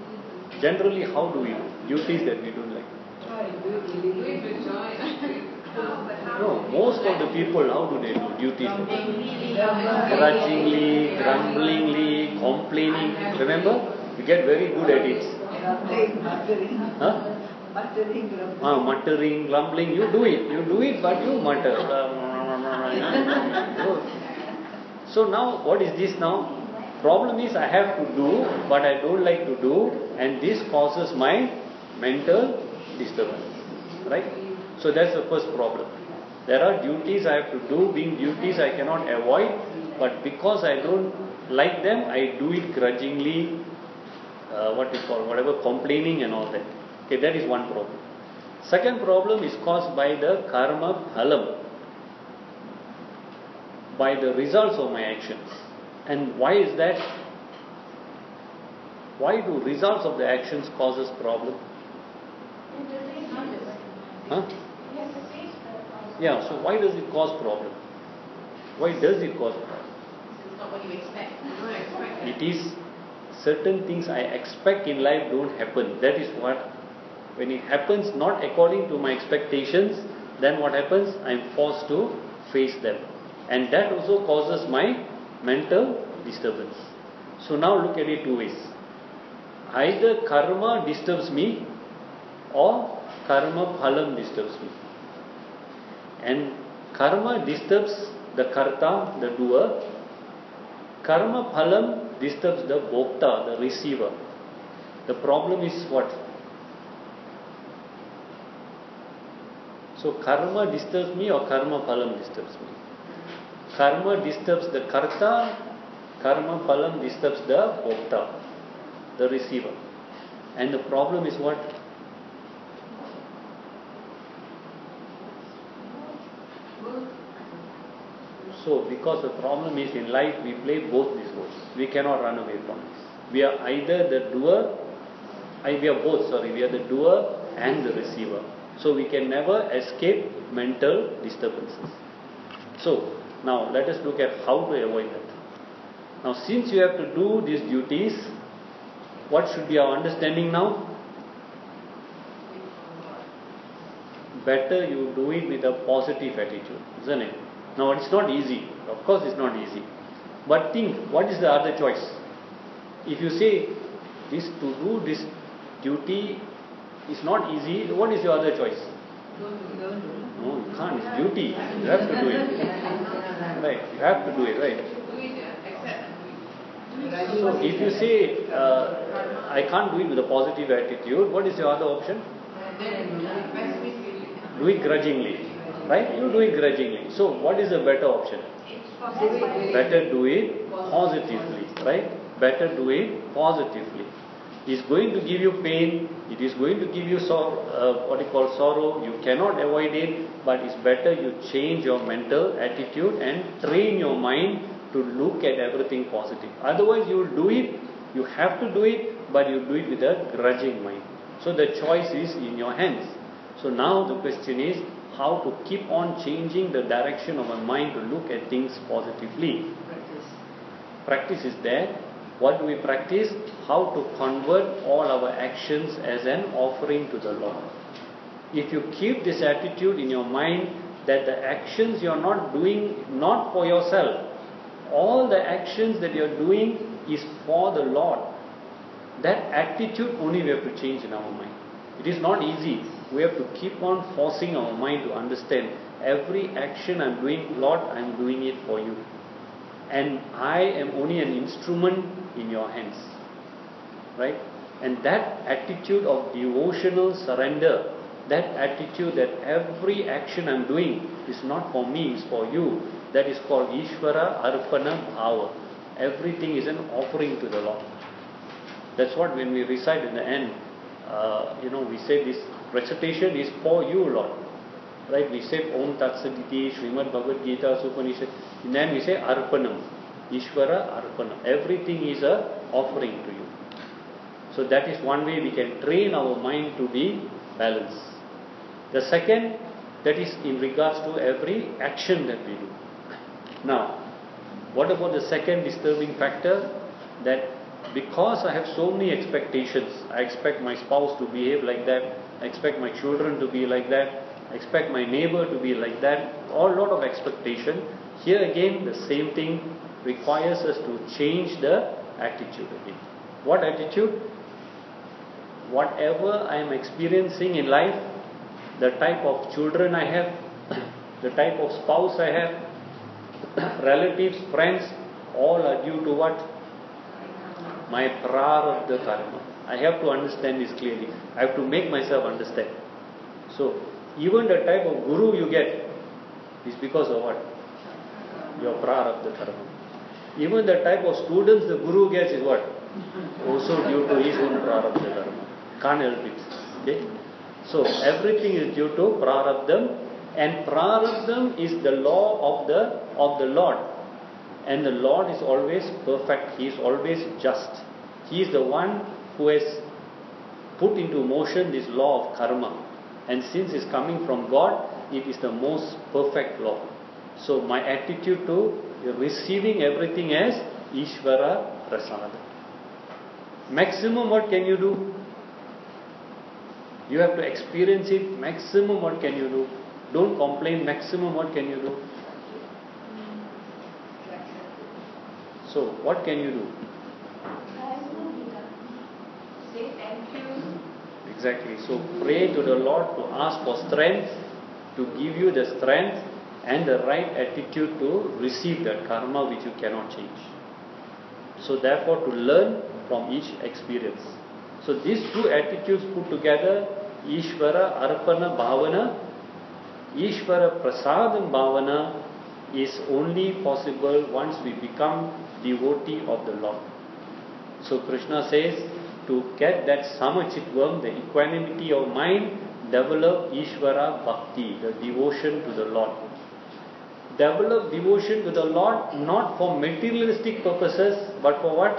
generally how do we do duties that we don't like? Do it with joy. No, most of the people, how do they do duties? Grudgingly, grumblingly, complaining. Remember? You get very good at it. Huh? Muttering, grumbling. You do it, but you mutter. So now, what is this now? Problem is I have to do, but I don't like to do, and this causes my mental disturbance. Right? So that's the first problem. There are duties I have to do, being duties I cannot avoid, but because I don't like them, I do it grudgingly, whatever, complaining and all that. Okay, that is one problem. Second problem is caused by the karma phalam, by the results of my actions. And why is that? Why do results of the actions causes problem? Huh? Yeah, so why does it cause problem? Why does it cause problem? It's not what you expect. You don't expect It is certain things I expect in life don't happen. That is what, when it happens not according to my expectations, then what happens? I am forced to face them. And that also causes my mental disturbance. So now look at it two ways. Either karma disturbs me or karma phalam disturbs me. And karma disturbs the karta, the doer. Karma phalam disturbs the bhokta, the receiver. The problem is what? So karma disturbs me or karma phalam disturbs me? Karma disturbs the karta, karma phalam disturbs the bhokta, the receiver. And the problem is what? So, because the problem is in life we play both these roles. We cannot run away from this. We are either the doer, we are the doer and the receiver. So, we can never escape mental disturbances. So, now let us look at how to avoid that. Now, since you have to do these duties, what should be our understanding now? Better you do it with a positive attitude, isn't it? Now it's not easy. Of course it's not easy. But think, what is the other choice? If you say this to do this duty is not easy, what is your other choice? No, you can't. It's duty. You have to do it. Right. You have to do it, right? So if you say I can't do it with a positive attitude, what is your other option? Do it grudgingly. Right? You do it grudgingly. So what is the better option? Better do it positively. Right? Better do it positively. It is going to give you pain. It is going to give you sorrow. You cannot avoid it. But it's better you change your mental attitude and train your mind to look at everything positive. Otherwise you will do it. You have to do it, but you do it with a grudging mind. So the choice is in your hands. So now the question is, how to keep on changing the direction of our mind to look at things positively. Practice is there. What do we practice? How to convert all our actions as an offering to the Lord. If you keep this attitude in your mind that the actions you are not doing not for yourself, all the actions that you are doing is for the Lord. That attitude only we have to change in our mind. It is not easy. We have to keep on forcing our mind to understand every action I am doing, Lord, I am doing it for you. And I am only an instrument in your hands. Right? And that attitude of devotional surrender, that attitude that every action I am doing is not for me, it's for you, that is called Ishvara Arpana Bhava. Everything is an offering to the Lord. That's what when we recite in the end, we say this recitation is for you, Lord. Right? We say Om Tat Saditi, Srimad Bhagavad Gita, Upanishad. And then we say Arpanam, Ishvara Arpanam. Everything is a offering to you. So that is one way we can train our mind to be balanced. The second, that is in regards to every action that we do. Now, what about the second disturbing factor? That because I have so many expectations, I expect my spouse to behave like that, I expect my children to be like that, expect my neighbor to be like that, a lot of expectation. Here again, the same thing requires us to change the attitude again. What attitude? Whatever I am experiencing in life, the type of children I have, the type of spouse I have, relatives, friends, all are due to what? My prarabdha karma. I have to understand this clearly. I have to make myself understand. So, even the type of guru you get is because of what? Your prarabdha karma. Even the type of students the guru gets is what? Also due to his own prarabdha karma. Can't help it. Okay? So, everything is due to prarabdham, and prarabdham is the law of the Lord. And the Lord is always perfect. He is always just. He is the one who has put into motion this law of karma. And since it's coming from God, it is the most perfect law. So my attitude to receiving everything as Ishvara Prasada. Maximum what can you do? You have to experience it. Maximum what can you do? Don't complain. Maximum what can you do? So what can you do? Say thank you. Exactly. So pray to the Lord to ask for strength, to give you the strength and the right attitude to receive that karma which you cannot change. So therefore to learn from each experience. So these two attitudes put together, Ishvara Arpana Bhavana, Ishvara Prasadam Bhavana, is only possible once we become devotee of the Lord. So Krishna says, to get that samachitvam, the equanimity of mind, develop Ishvara Bhakti, the devotion to the Lord. Develop devotion to the Lord not for materialistic purposes, but for what?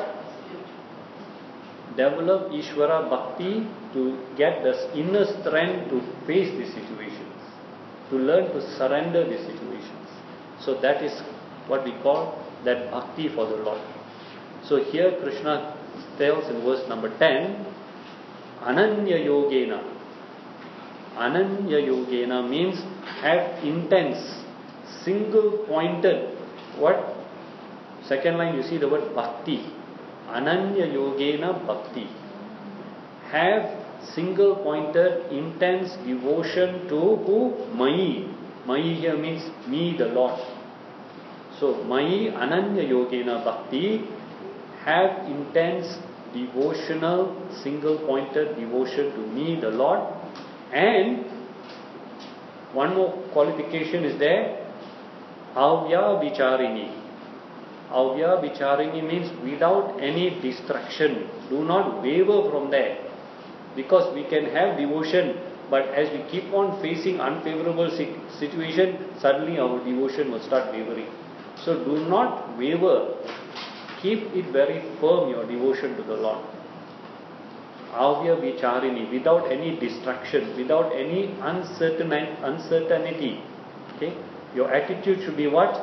Develop Ishvara Bhakti to get the inner strength to face these situations, to learn to surrender these situations. So that is what we call that Bhakti for the Lord. So here Krishna tells in verse number 10, Ananya Yogena. Ananya Yogena means have intense, single pointed. What? Second line you see the word Bhakti. Ananya Yogena Bhakti. Have single pointed, intense devotion to who? Mai. Mai here means me, the Lord. So, Mai Ananya Yogena Bhakti, have intense devotional, single pointed devotion to me, the Lord. And one more qualification is there, Avya Vicharini. Avya Vicharini means without any distraction. Do not waver from there. Because we can have devotion, but as we keep on facing unfavorable situation, suddenly our devotion will start wavering. So do not waver. Keep it very firm, your devotion to the Lord. Avya Vicharini, without any distraction, without any uncertainty. Okay? Your attitude should be what?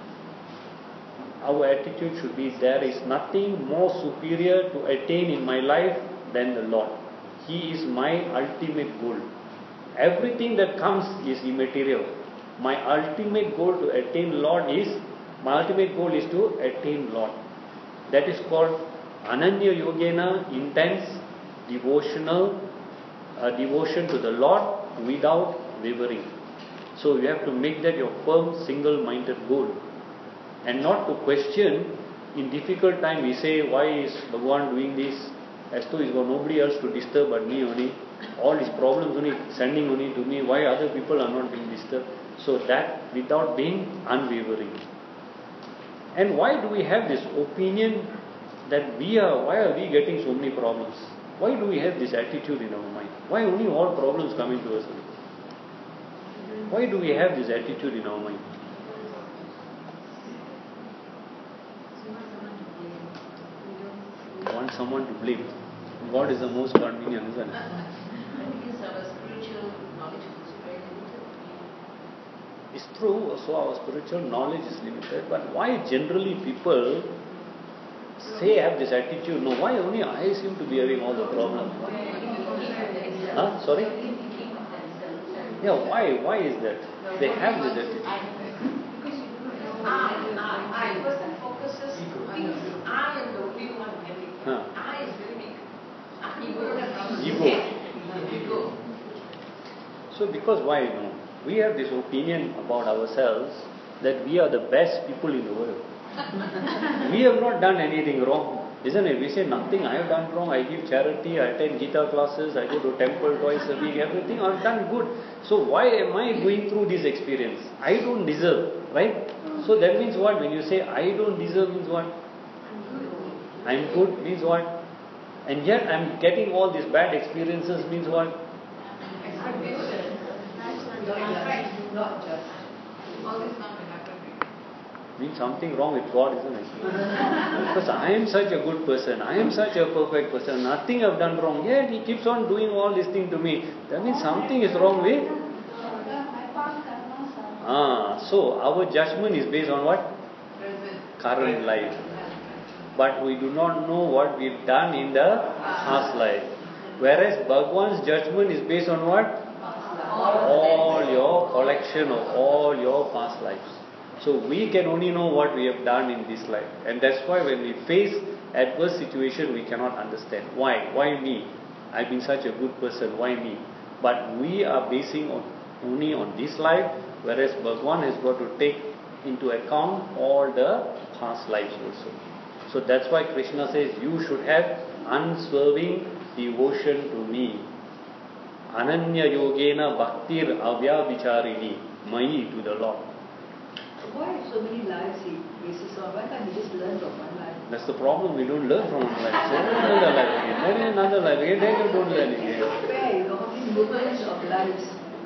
Our attitude should be, there is nothing more superior to attain in my life than the Lord. He is my ultimate goal. Everything that comes is immaterial. My ultimate goal to attain Lord is, my ultimate goal is to attain Lord. That is called Ananya Yogena, intense, devotional, devotion to the Lord without wavering. So you have to make that your firm, single-minded goal. And not to question, in difficult time we say, why is Bhagavan doing this? As though he's got nobody else to disturb but me only. All his problems only sending only to me. Why other people are not being disturbed? So that without being unwavering. And why do we have this opinion that why are we getting so many problems? Why do we have this attitude in our mind? Why only all problems coming to us? Why do we have this attitude in our mind? Want someone to blame. God is the most convenient, isn't it? Because our spiritual knowledge is also very limited. It's true, so our spiritual knowledge is limited, but why generally people say have this attitude? No, why only I seem to be having all the problems? Huh? Sorry? Yeah, why is that? They have this attitude. Person focuses thinks I am the only one having. I is very big. Ego. So because why? We have this opinion about ourselves that we are the best people in the world. We have not done anything wrong. Isn't it? We say nothing I have done wrong. I give charity, I attend Gita classes, I go to temple twice a week, everything I've done good. So why am I going through this experience? I don't deserve, right? So that means what? When you say I don't deserve means what? I'm good means what? And yet I'm getting all these bad experiences means what? Expectation. Not just. All this not to happen. Means something wrong with God, isn't it? Because I am such a good person, I am such a perfect person, nothing I've done wrong, yet He keeps on doing all these things to me. That means something is wrong with. So our judgment is based on what? Current life. But we do not know what we've done in the past life. Whereas Bhagwan's judgment is based on what? All your collection of all your past lives. So we can only know what we have done in this life. And that's why when we face adverse situation, we cannot understand. Why? Why me? I've been such a good person. Why me? But we are basing only on this life, whereas Bhagwan has got to take into account all the past lives also. So that's why Krishna says, you should have unswerving devotion to me. Ananya yogena bhaktir avyabhicharini, mai, to the Lord. Why so many lives he bases on? Why can't he just learn from one life? That's the problem, we don't learn from one life. So another life again, then another life again, then you don't learn again. Where, how many millions of lives?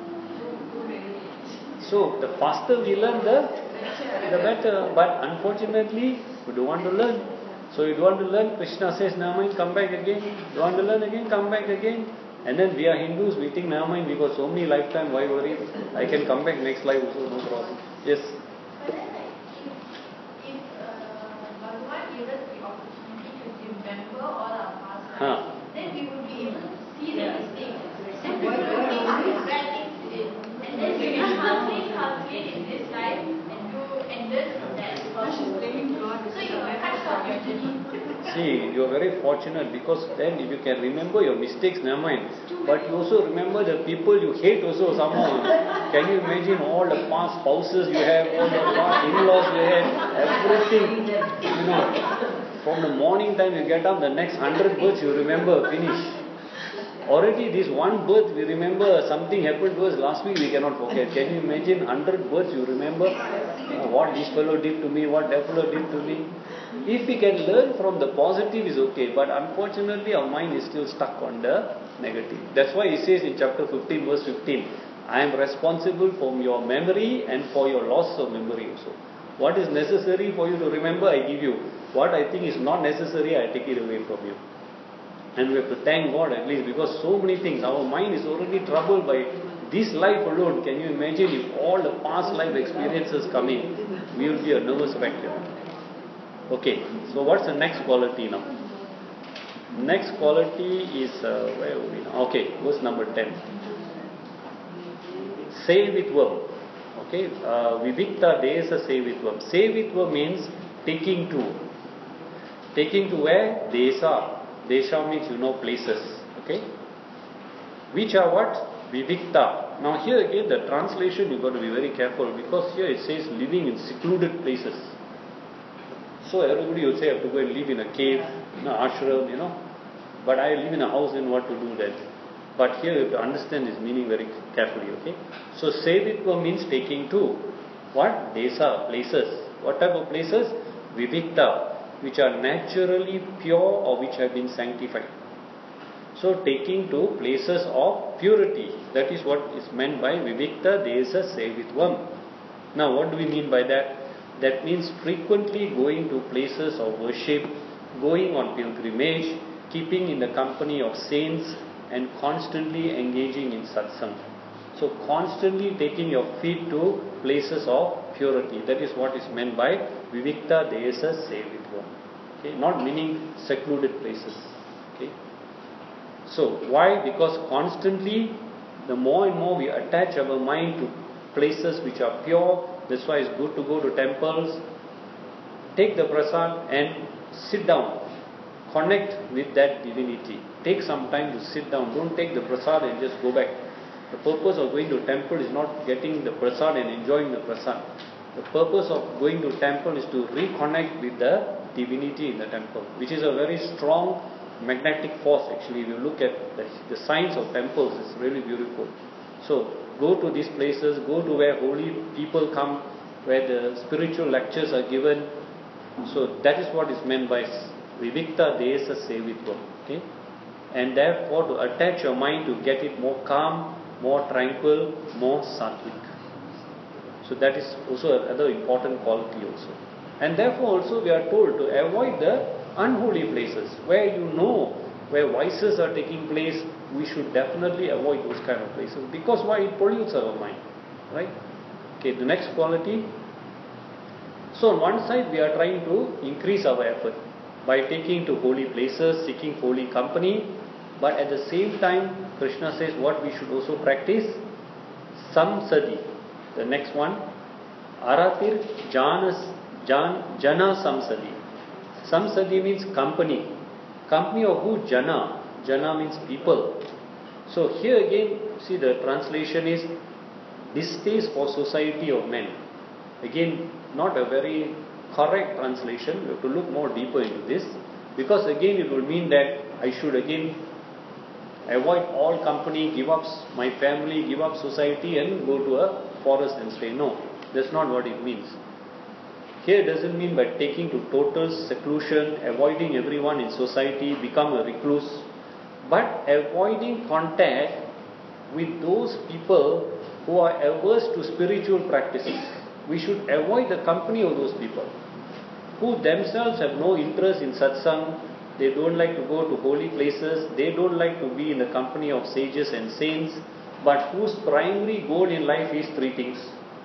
So the faster we learn, the better. But unfortunately, we don't want to learn. So you don't want to learn, Krishna says, never mind, come back again. You want to learn again, come back again. And then we are Hindus, we think, never mind, we got so many lifetime, why worry? I can come back next life also, no problem. Yes. But then, if Bhagavan gave us the opportunity to remember all our past lives, then we would be able to see the mistakes. Then we would know the bad things we did. And then we can calculate in this life and learn from that. So you cut short your journey. See, you are very fortunate because then if you can remember your mistakes, never mind. But you also remember the people you hate also somehow. Can you imagine all the past spouses you have, all the past in-laws you have, everything, from the morning time you get up, the next 100 births you remember, finish. Already this one birth we remember, something happened to us last week we cannot forget. Can you imagine 100 births you remember? What this fellow did to me, what that fellow did to me. If we can learn from the positive is okay, but unfortunately our mind is still stuck on the negative. That's why he says in chapter 15 verse 15, I am responsible for your memory and for your loss of memory also. What is necessary for you to remember, I give you. What I think is not necessary, I take it away from you. And we have to thank God at least, because so many things, our mind is already troubled by this life alone. Can you imagine if all the past life experiences come in, we will be a nervous wreck. Okay, so what's the next quality now? Next quality is, where are we now? Okay, verse number 10. Sevitvam. Okay, Vivikta Desa Sevitvam. Sevitvam means taking to. Taking to where? Desa. Desha means places. Okay, which are what? Vivikta. Now here again the translation you got to be very careful, because here it says living in secluded places. So everybody would say I have to go and live in a cave, in an ashram, but I live in a house, and what to do that? But here you have to understand this meaning very carefully, okay? So Sevitva means taking to. What? Desa, places. What type of places? Vivikta, which are naturally pure or which have been sanctified. So taking to places of purity. That is what is meant by Vivikta Desa Sevitvam. Now what do we mean by that? That means frequently going to places of worship, going on pilgrimage, keeping in the company of saints, and constantly engaging in satsang. So constantly taking your feet to places of purity. That is what is meant by Vivikta Desa Sevitvam. Okay, not meaning secluded places. Okay. So why? Because constantly the more and more we attach our mind to places which are pure. That's why it's good to go to temples, take the prasad and sit down, connect with that divinity. Take some time to sit down. Don't take the prasad and just go back. The purpose of going to temple is not getting the prasad and enjoying the prasad. The purpose of going to temple is to reconnect with the divinity in the temple, which is a very strong magnetic force actually. If you look at the signs of temples, it's really beautiful. So go to these places, go to where holy people come, where the spiritual lectures are given. So that is what is meant by Vivikta Desa Sevitvam. Okay? And therefore to attach your mind to get it more calm, more tranquil, more sattvic. So that is also another important quality also. And therefore also we are told to avoid the unholy places where you know where vices are taking place. We should definitely avoid those kind of places, because why? It pollutes our mind, right? Okay, the next quality. So on one side we are trying to increase our effort by taking to holy places, seeking holy company, but at the same time Krishna says what we should also practice: samsadi. The next one, aratir jana samsadi. Samsadi means company. Company of who? Jana. Jana means people. So here again, see, the translation is distaste for society of men. Again, not a very correct translation. We have to look more deeper into this, because again it will mean that I should again avoid all company, give up my family, give up society and go to a forest and stay. No, that's not what it means. Here it doesn't mean by taking to total seclusion, avoiding everyone in society, become a recluse, but avoiding contact with those people who are averse to spiritual practices. We should avoid the company of those people who themselves have no interest in satsang. They don't like to go to holy places. They don't like to be in the company of sages and saints, but whose primary goal in life is three things: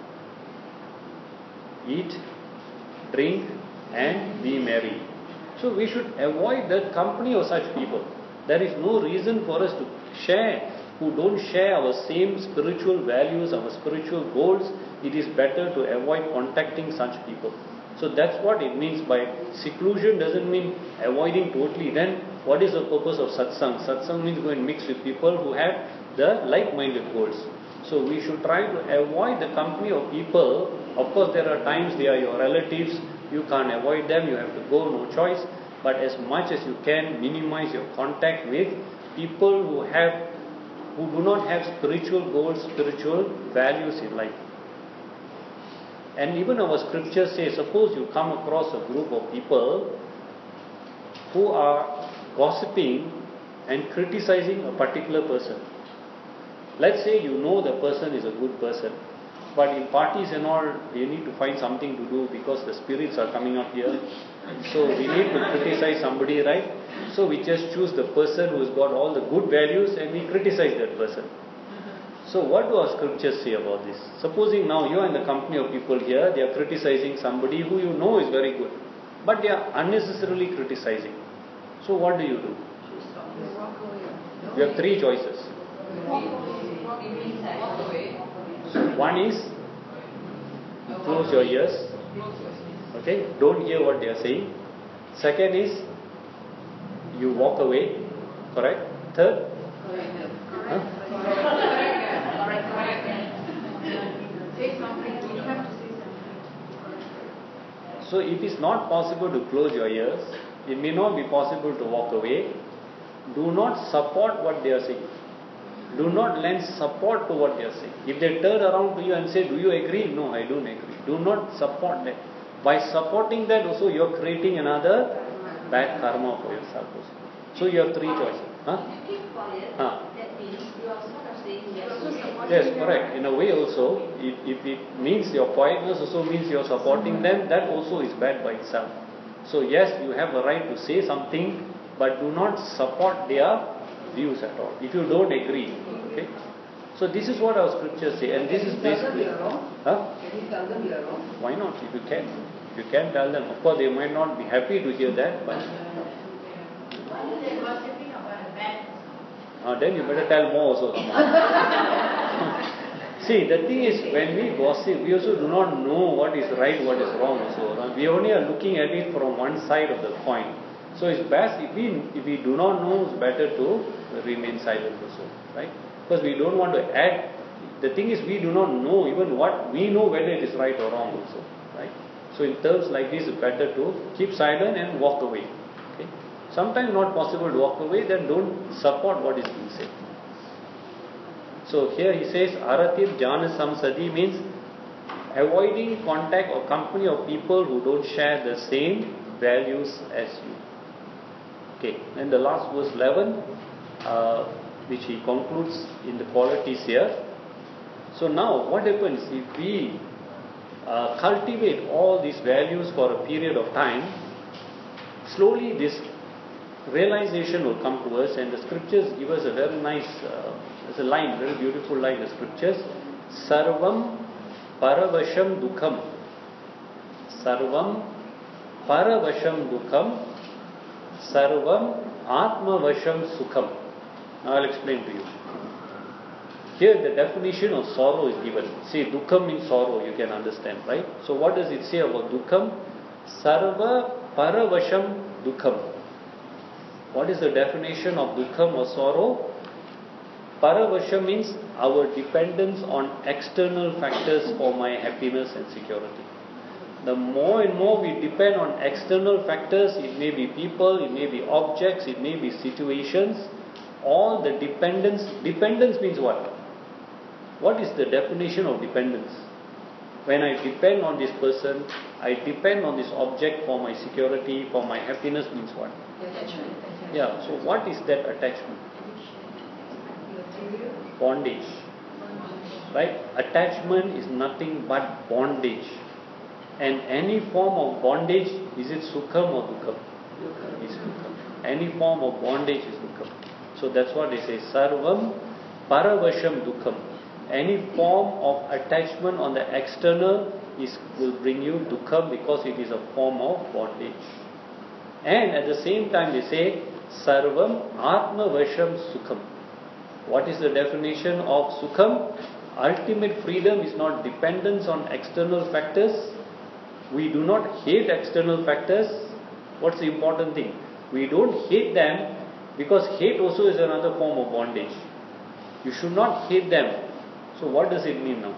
eat, drink and be merry. So we should avoid the company of such people. There is no reason for us to share, who don't share our same spiritual values, our spiritual goals. It is better to avoid contacting such people. So that's what it means by seclusion. Doesn't mean avoiding totally. Then what is the purpose of satsang? Satsang means go and mix with people who have the like-minded goals. So we should try to avoid the company of people. Of course there are times they are your relatives, you can't avoid them, you have to go, no choice. But as much as you can, minimize your contact with people who do not have spiritual goals, spiritual values in life. And even our scriptures say, suppose you come across a group of people who are gossiping and criticizing a particular person. Let's say you know the person is a good person, but in parties and all, you need to find something to do because the spirits are coming up here. So we need to criticize somebody, right? So we just choose the person who has got all the good values and we criticize that person. So what do our scriptures say about this? Supposing now you are in the company of people here, they are criticizing somebody who you know is very good, but they are unnecessarily criticizing. So what do? You have three choices. One is close your ears. Okay, don't hear what they are saying. Second is you walk away. Correct. Third, Say something. You have to say something. So it is not possible to close your ears. It may not be possible to walk away. Do not support what they are saying. Do not lend support to what they are saying. If they turn around to you and say, do you agree? No, I don't agree. Do not support that. By supporting that also you are creating another bad karma for yourself also. So you have three choices. If you keep quiet, that means you are sort of saying yes. Yes, correct. In a way also, if it means your quietness also means you are supporting them, that also is bad by itself. So yes, you have a right to say something, but do not support their views at all, if you don't agree. Okay. So this is what our scriptures say, and this is basically. Can you tell them you are wrong? Why not? If you can tell them. Of course, they might not be happy to hear that, but. Why are they gossiping about a bad Then you better tell more also. Come on. See, the thing is, when we gossip, we also do not know what is right, what is wrong also. We only are looking at it from one side of the coin. So it's best, if we do not know, it's better to remain silent also, right? Because we don't want to add. The thing is, we do not know even what we know whether it is right or wrong also, right? So in terms like this, it's better to keep silent and walk away. Okay? Sometimes not possible to walk away, then don't support what is being said. So here he says, Aratir Jana Samsadi means avoiding contact or company of people who don't share the same values as you. Okay, and the last verse 11, which he concludes in the qualities here. So now, what happens if we cultivate all these values for a period of time? Slowly this realization will come to us, and the scriptures give us a very nice, there's a line, very beautiful line in the scriptures. Sarvam Paravasham Dukham. Sarvam Paravasham Dukham. Sarvam Atmavasham Sukham. Now I'll explain to you. Here the definition of sorrow is given. See, dukham means sorrow, you can understand, right? So what does it say about dukham? Sarva paravasham dukham. What is the definition of dukham or sorrow? Paravasham means our dependence on external factors for my happiness and security. The more and more we depend on external factors, it may be people, it may be objects, it may be situations, all the dependence means what? What is the definition of dependence? When I depend on this person, I depend on this object for my security, for my happiness means what? Attachment. Yeah, so what is that attachment? Bondage. Right? Attachment is nothing but bondage. And any form of bondage, is it sukham or dukham? Is dukham. Any form of bondage is dukham. So that's what they say, sarvam paravasham dukham. Any form of attachment on the external will bring you dukham because it is a form of bondage. And at the same time they say, sarvam atmavasham sukham. What is the definition of sukham? Ultimate freedom is not dependence on external factors. We do not hate external factors. What's the important thing? We don't hate them because hate also is another form of bondage. You should not hate them. So what does it mean now?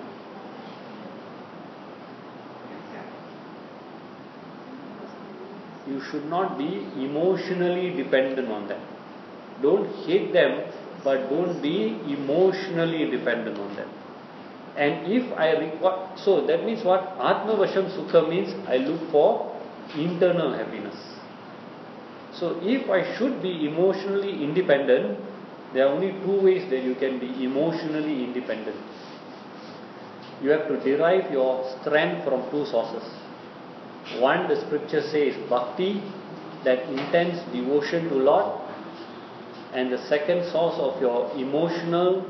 You should not be emotionally dependent on them. Don't hate them, but don't be emotionally dependent on them. And if I require, so that means what? Atmavasham Sukha means I look for internal happiness. So if I should be emotionally independent, there are only two ways that you can be emotionally independent. You have to derive your strength from two sources. One, the scripture says bhakti, that intense devotion to Lord. And the second source of your emotional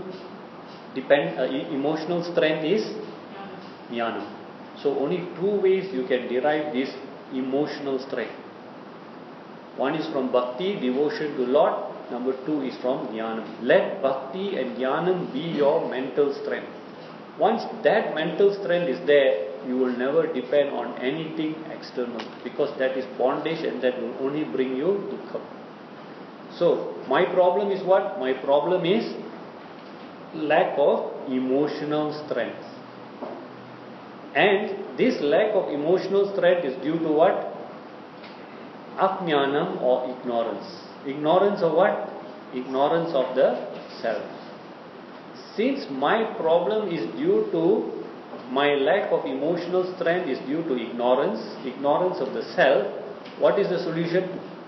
strength is jnana. So only two ways you can derive this emotional strength. One is from bhakti, devotion to Lord. Number two is from jnanam. Let bhakti and jnanam be your mental strength. Once that mental strength is there, you will never depend on anything external, because that is bondage and that will only bring you dukkha. So, my problem is what? My problem is lack of emotional strength. And this lack of emotional strength is due to what? Ajnanam or ignorance. Ignorance of what? Ignorance of the self. Since my problem is due to my lack of emotional strength is due to ignorance of the self, what is the solution?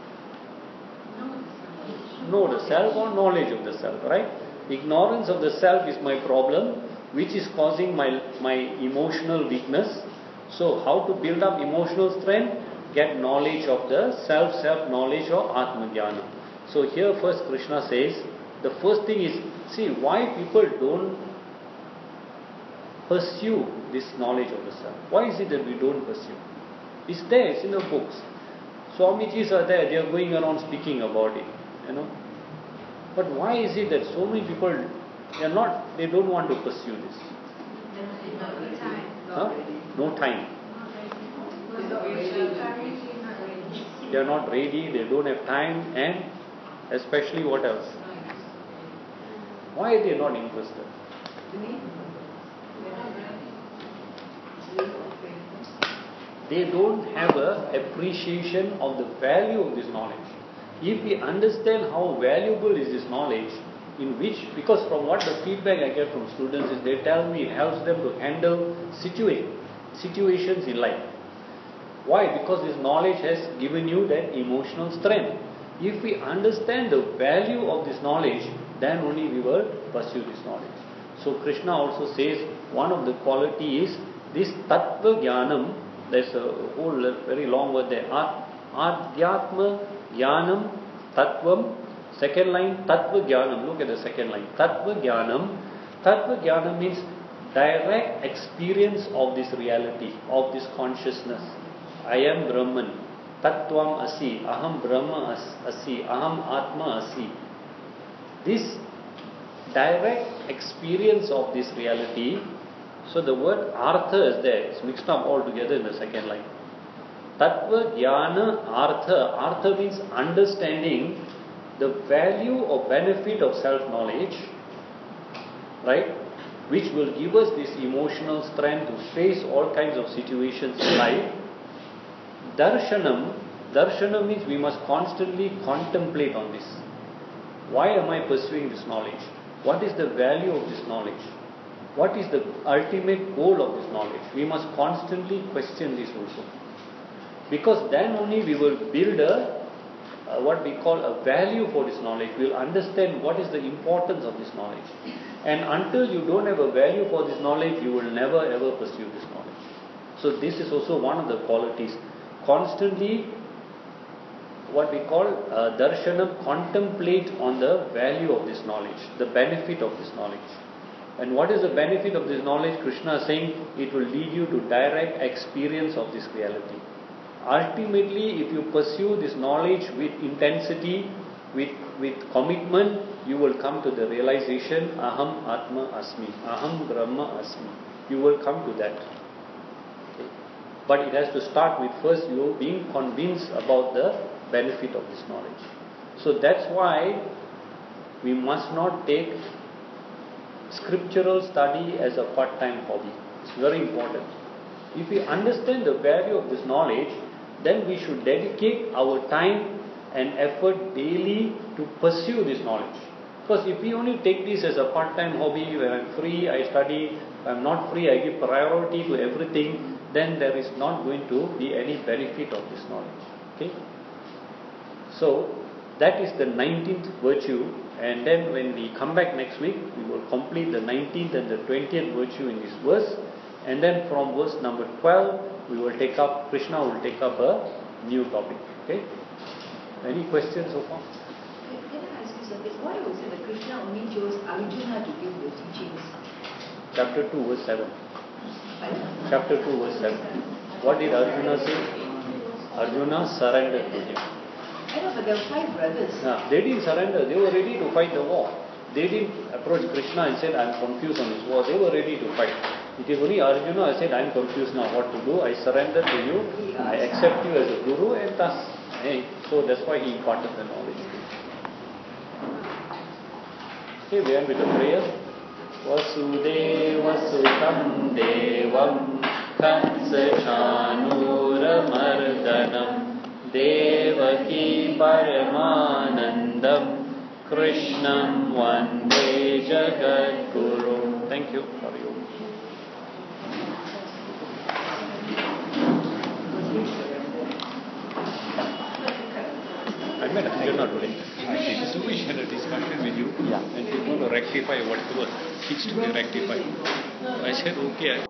Know the self or knowledge of the self, right? Ignorance of the self is my problem, which is causing my emotional weakness. So how to build up emotional strength? Get knowledge of the self-knowledge or Atma-jnana. So here first Krishna says, the first thing is, see why people don't pursue this knowledge of the self. Why is it that we don't pursue? It's there, it's in the books. Swamijis are there, they are going around speaking about it. But why is it that so many people, they don't want to pursue this? Huh? No time. They are not ready, they don't have time, and especially what else? Why are they not interested? They don't have an appreciation of the value of this knowledge. If we understand how valuable is this knowledge, because from what the feedback I get from students is they tell me it helps them to handle situations in life. Why? Because this knowledge has given you that emotional strength. If we understand the value of this knowledge, then only we will pursue this knowledge. So Krishna also says one of the quality is this Tattva Jnanam. There's a whole very long word there. Adhyatma Jnanam Tattvam. Second line, Tattva Jnanam. Look at the second line. Tattva Jnanam. Tattva Jnanam means direct experience of this reality, of this consciousness. I am Brahman. Tattvam Asi. Aham Brahma Asi. Aham Atma Asi. This direct experience of this reality. So the word Artha is there. It's mixed up all together in the second line. Tattva Jnana Artha. Artha means understanding the value or benefit of self-knowledge, right? Which will give us this emotional strength to face all kinds of situations in life. Darshanam means we must constantly contemplate on this. Why am I pursuing this knowledge? What is the value of this knowledge? What is the ultimate goal of this knowledge? We must constantly question this also. Because then only we will build what we call a value for this knowledge. We will understand what is the importance of this knowledge. And until you don't have a value for this knowledge, you will never ever pursue this knowledge. So this is also one of the qualities. Constantly, what we call darshanam, contemplate on the value of this knowledge, the benefit of this knowledge. And what is the benefit of this knowledge? Krishna is saying it will lead you to direct experience of this reality. Ultimately, if you pursue this knowledge with intensity, with commitment, you will come to the realization, Aham Atma Asmi, Aham Brahma Asmi. You will come to that. Okay. But it has to start with first you being convinced about the benefit of this knowledge. So that's why we must not take scriptural study as a part-time hobby. It's very important. If we understand the value of this knowledge, then we should dedicate our time and effort daily to pursue this knowledge. Because if we only take this as a part-time hobby, when I'm free, I study, when I'm not free, I give priority to everything, then there is not going to be any benefit of this knowledge. Okay? So, that is the 19th virtue, and then when we come back next week, we will complete the 19th and the 20th virtue in this verse, and then from verse number 12, Krishna will take up a new topic. Okay? Any questions so far? Can I ask you something? Why was it that Krishna only chose Arjuna to give the teachings? Chapter 2 verse 7. Chapter 2 verse 7. What did Arjuna say? Arjuna surrendered to him. I know, but there were 5 brothers. They didn't surrender. They were ready to fight the war. They didn't approach Krishna and said, I'm confused on this war. They were ready to fight. It is only Arjuna who said, I'm confused now what to do. I surrender to you. I accept you as a guru, and thus. So that's why he imparted the knowledge. Okay, we end with the prayer. Vasudeva Sutam Devam Kansa Chanura Mardanam Devaki Paramanandam Krishnam Vande Jagat Guru. Thank you for you. I met Arjuna today. So we had a discussion with you, and we want to rectify whatever needs to be rectified. I said, okay.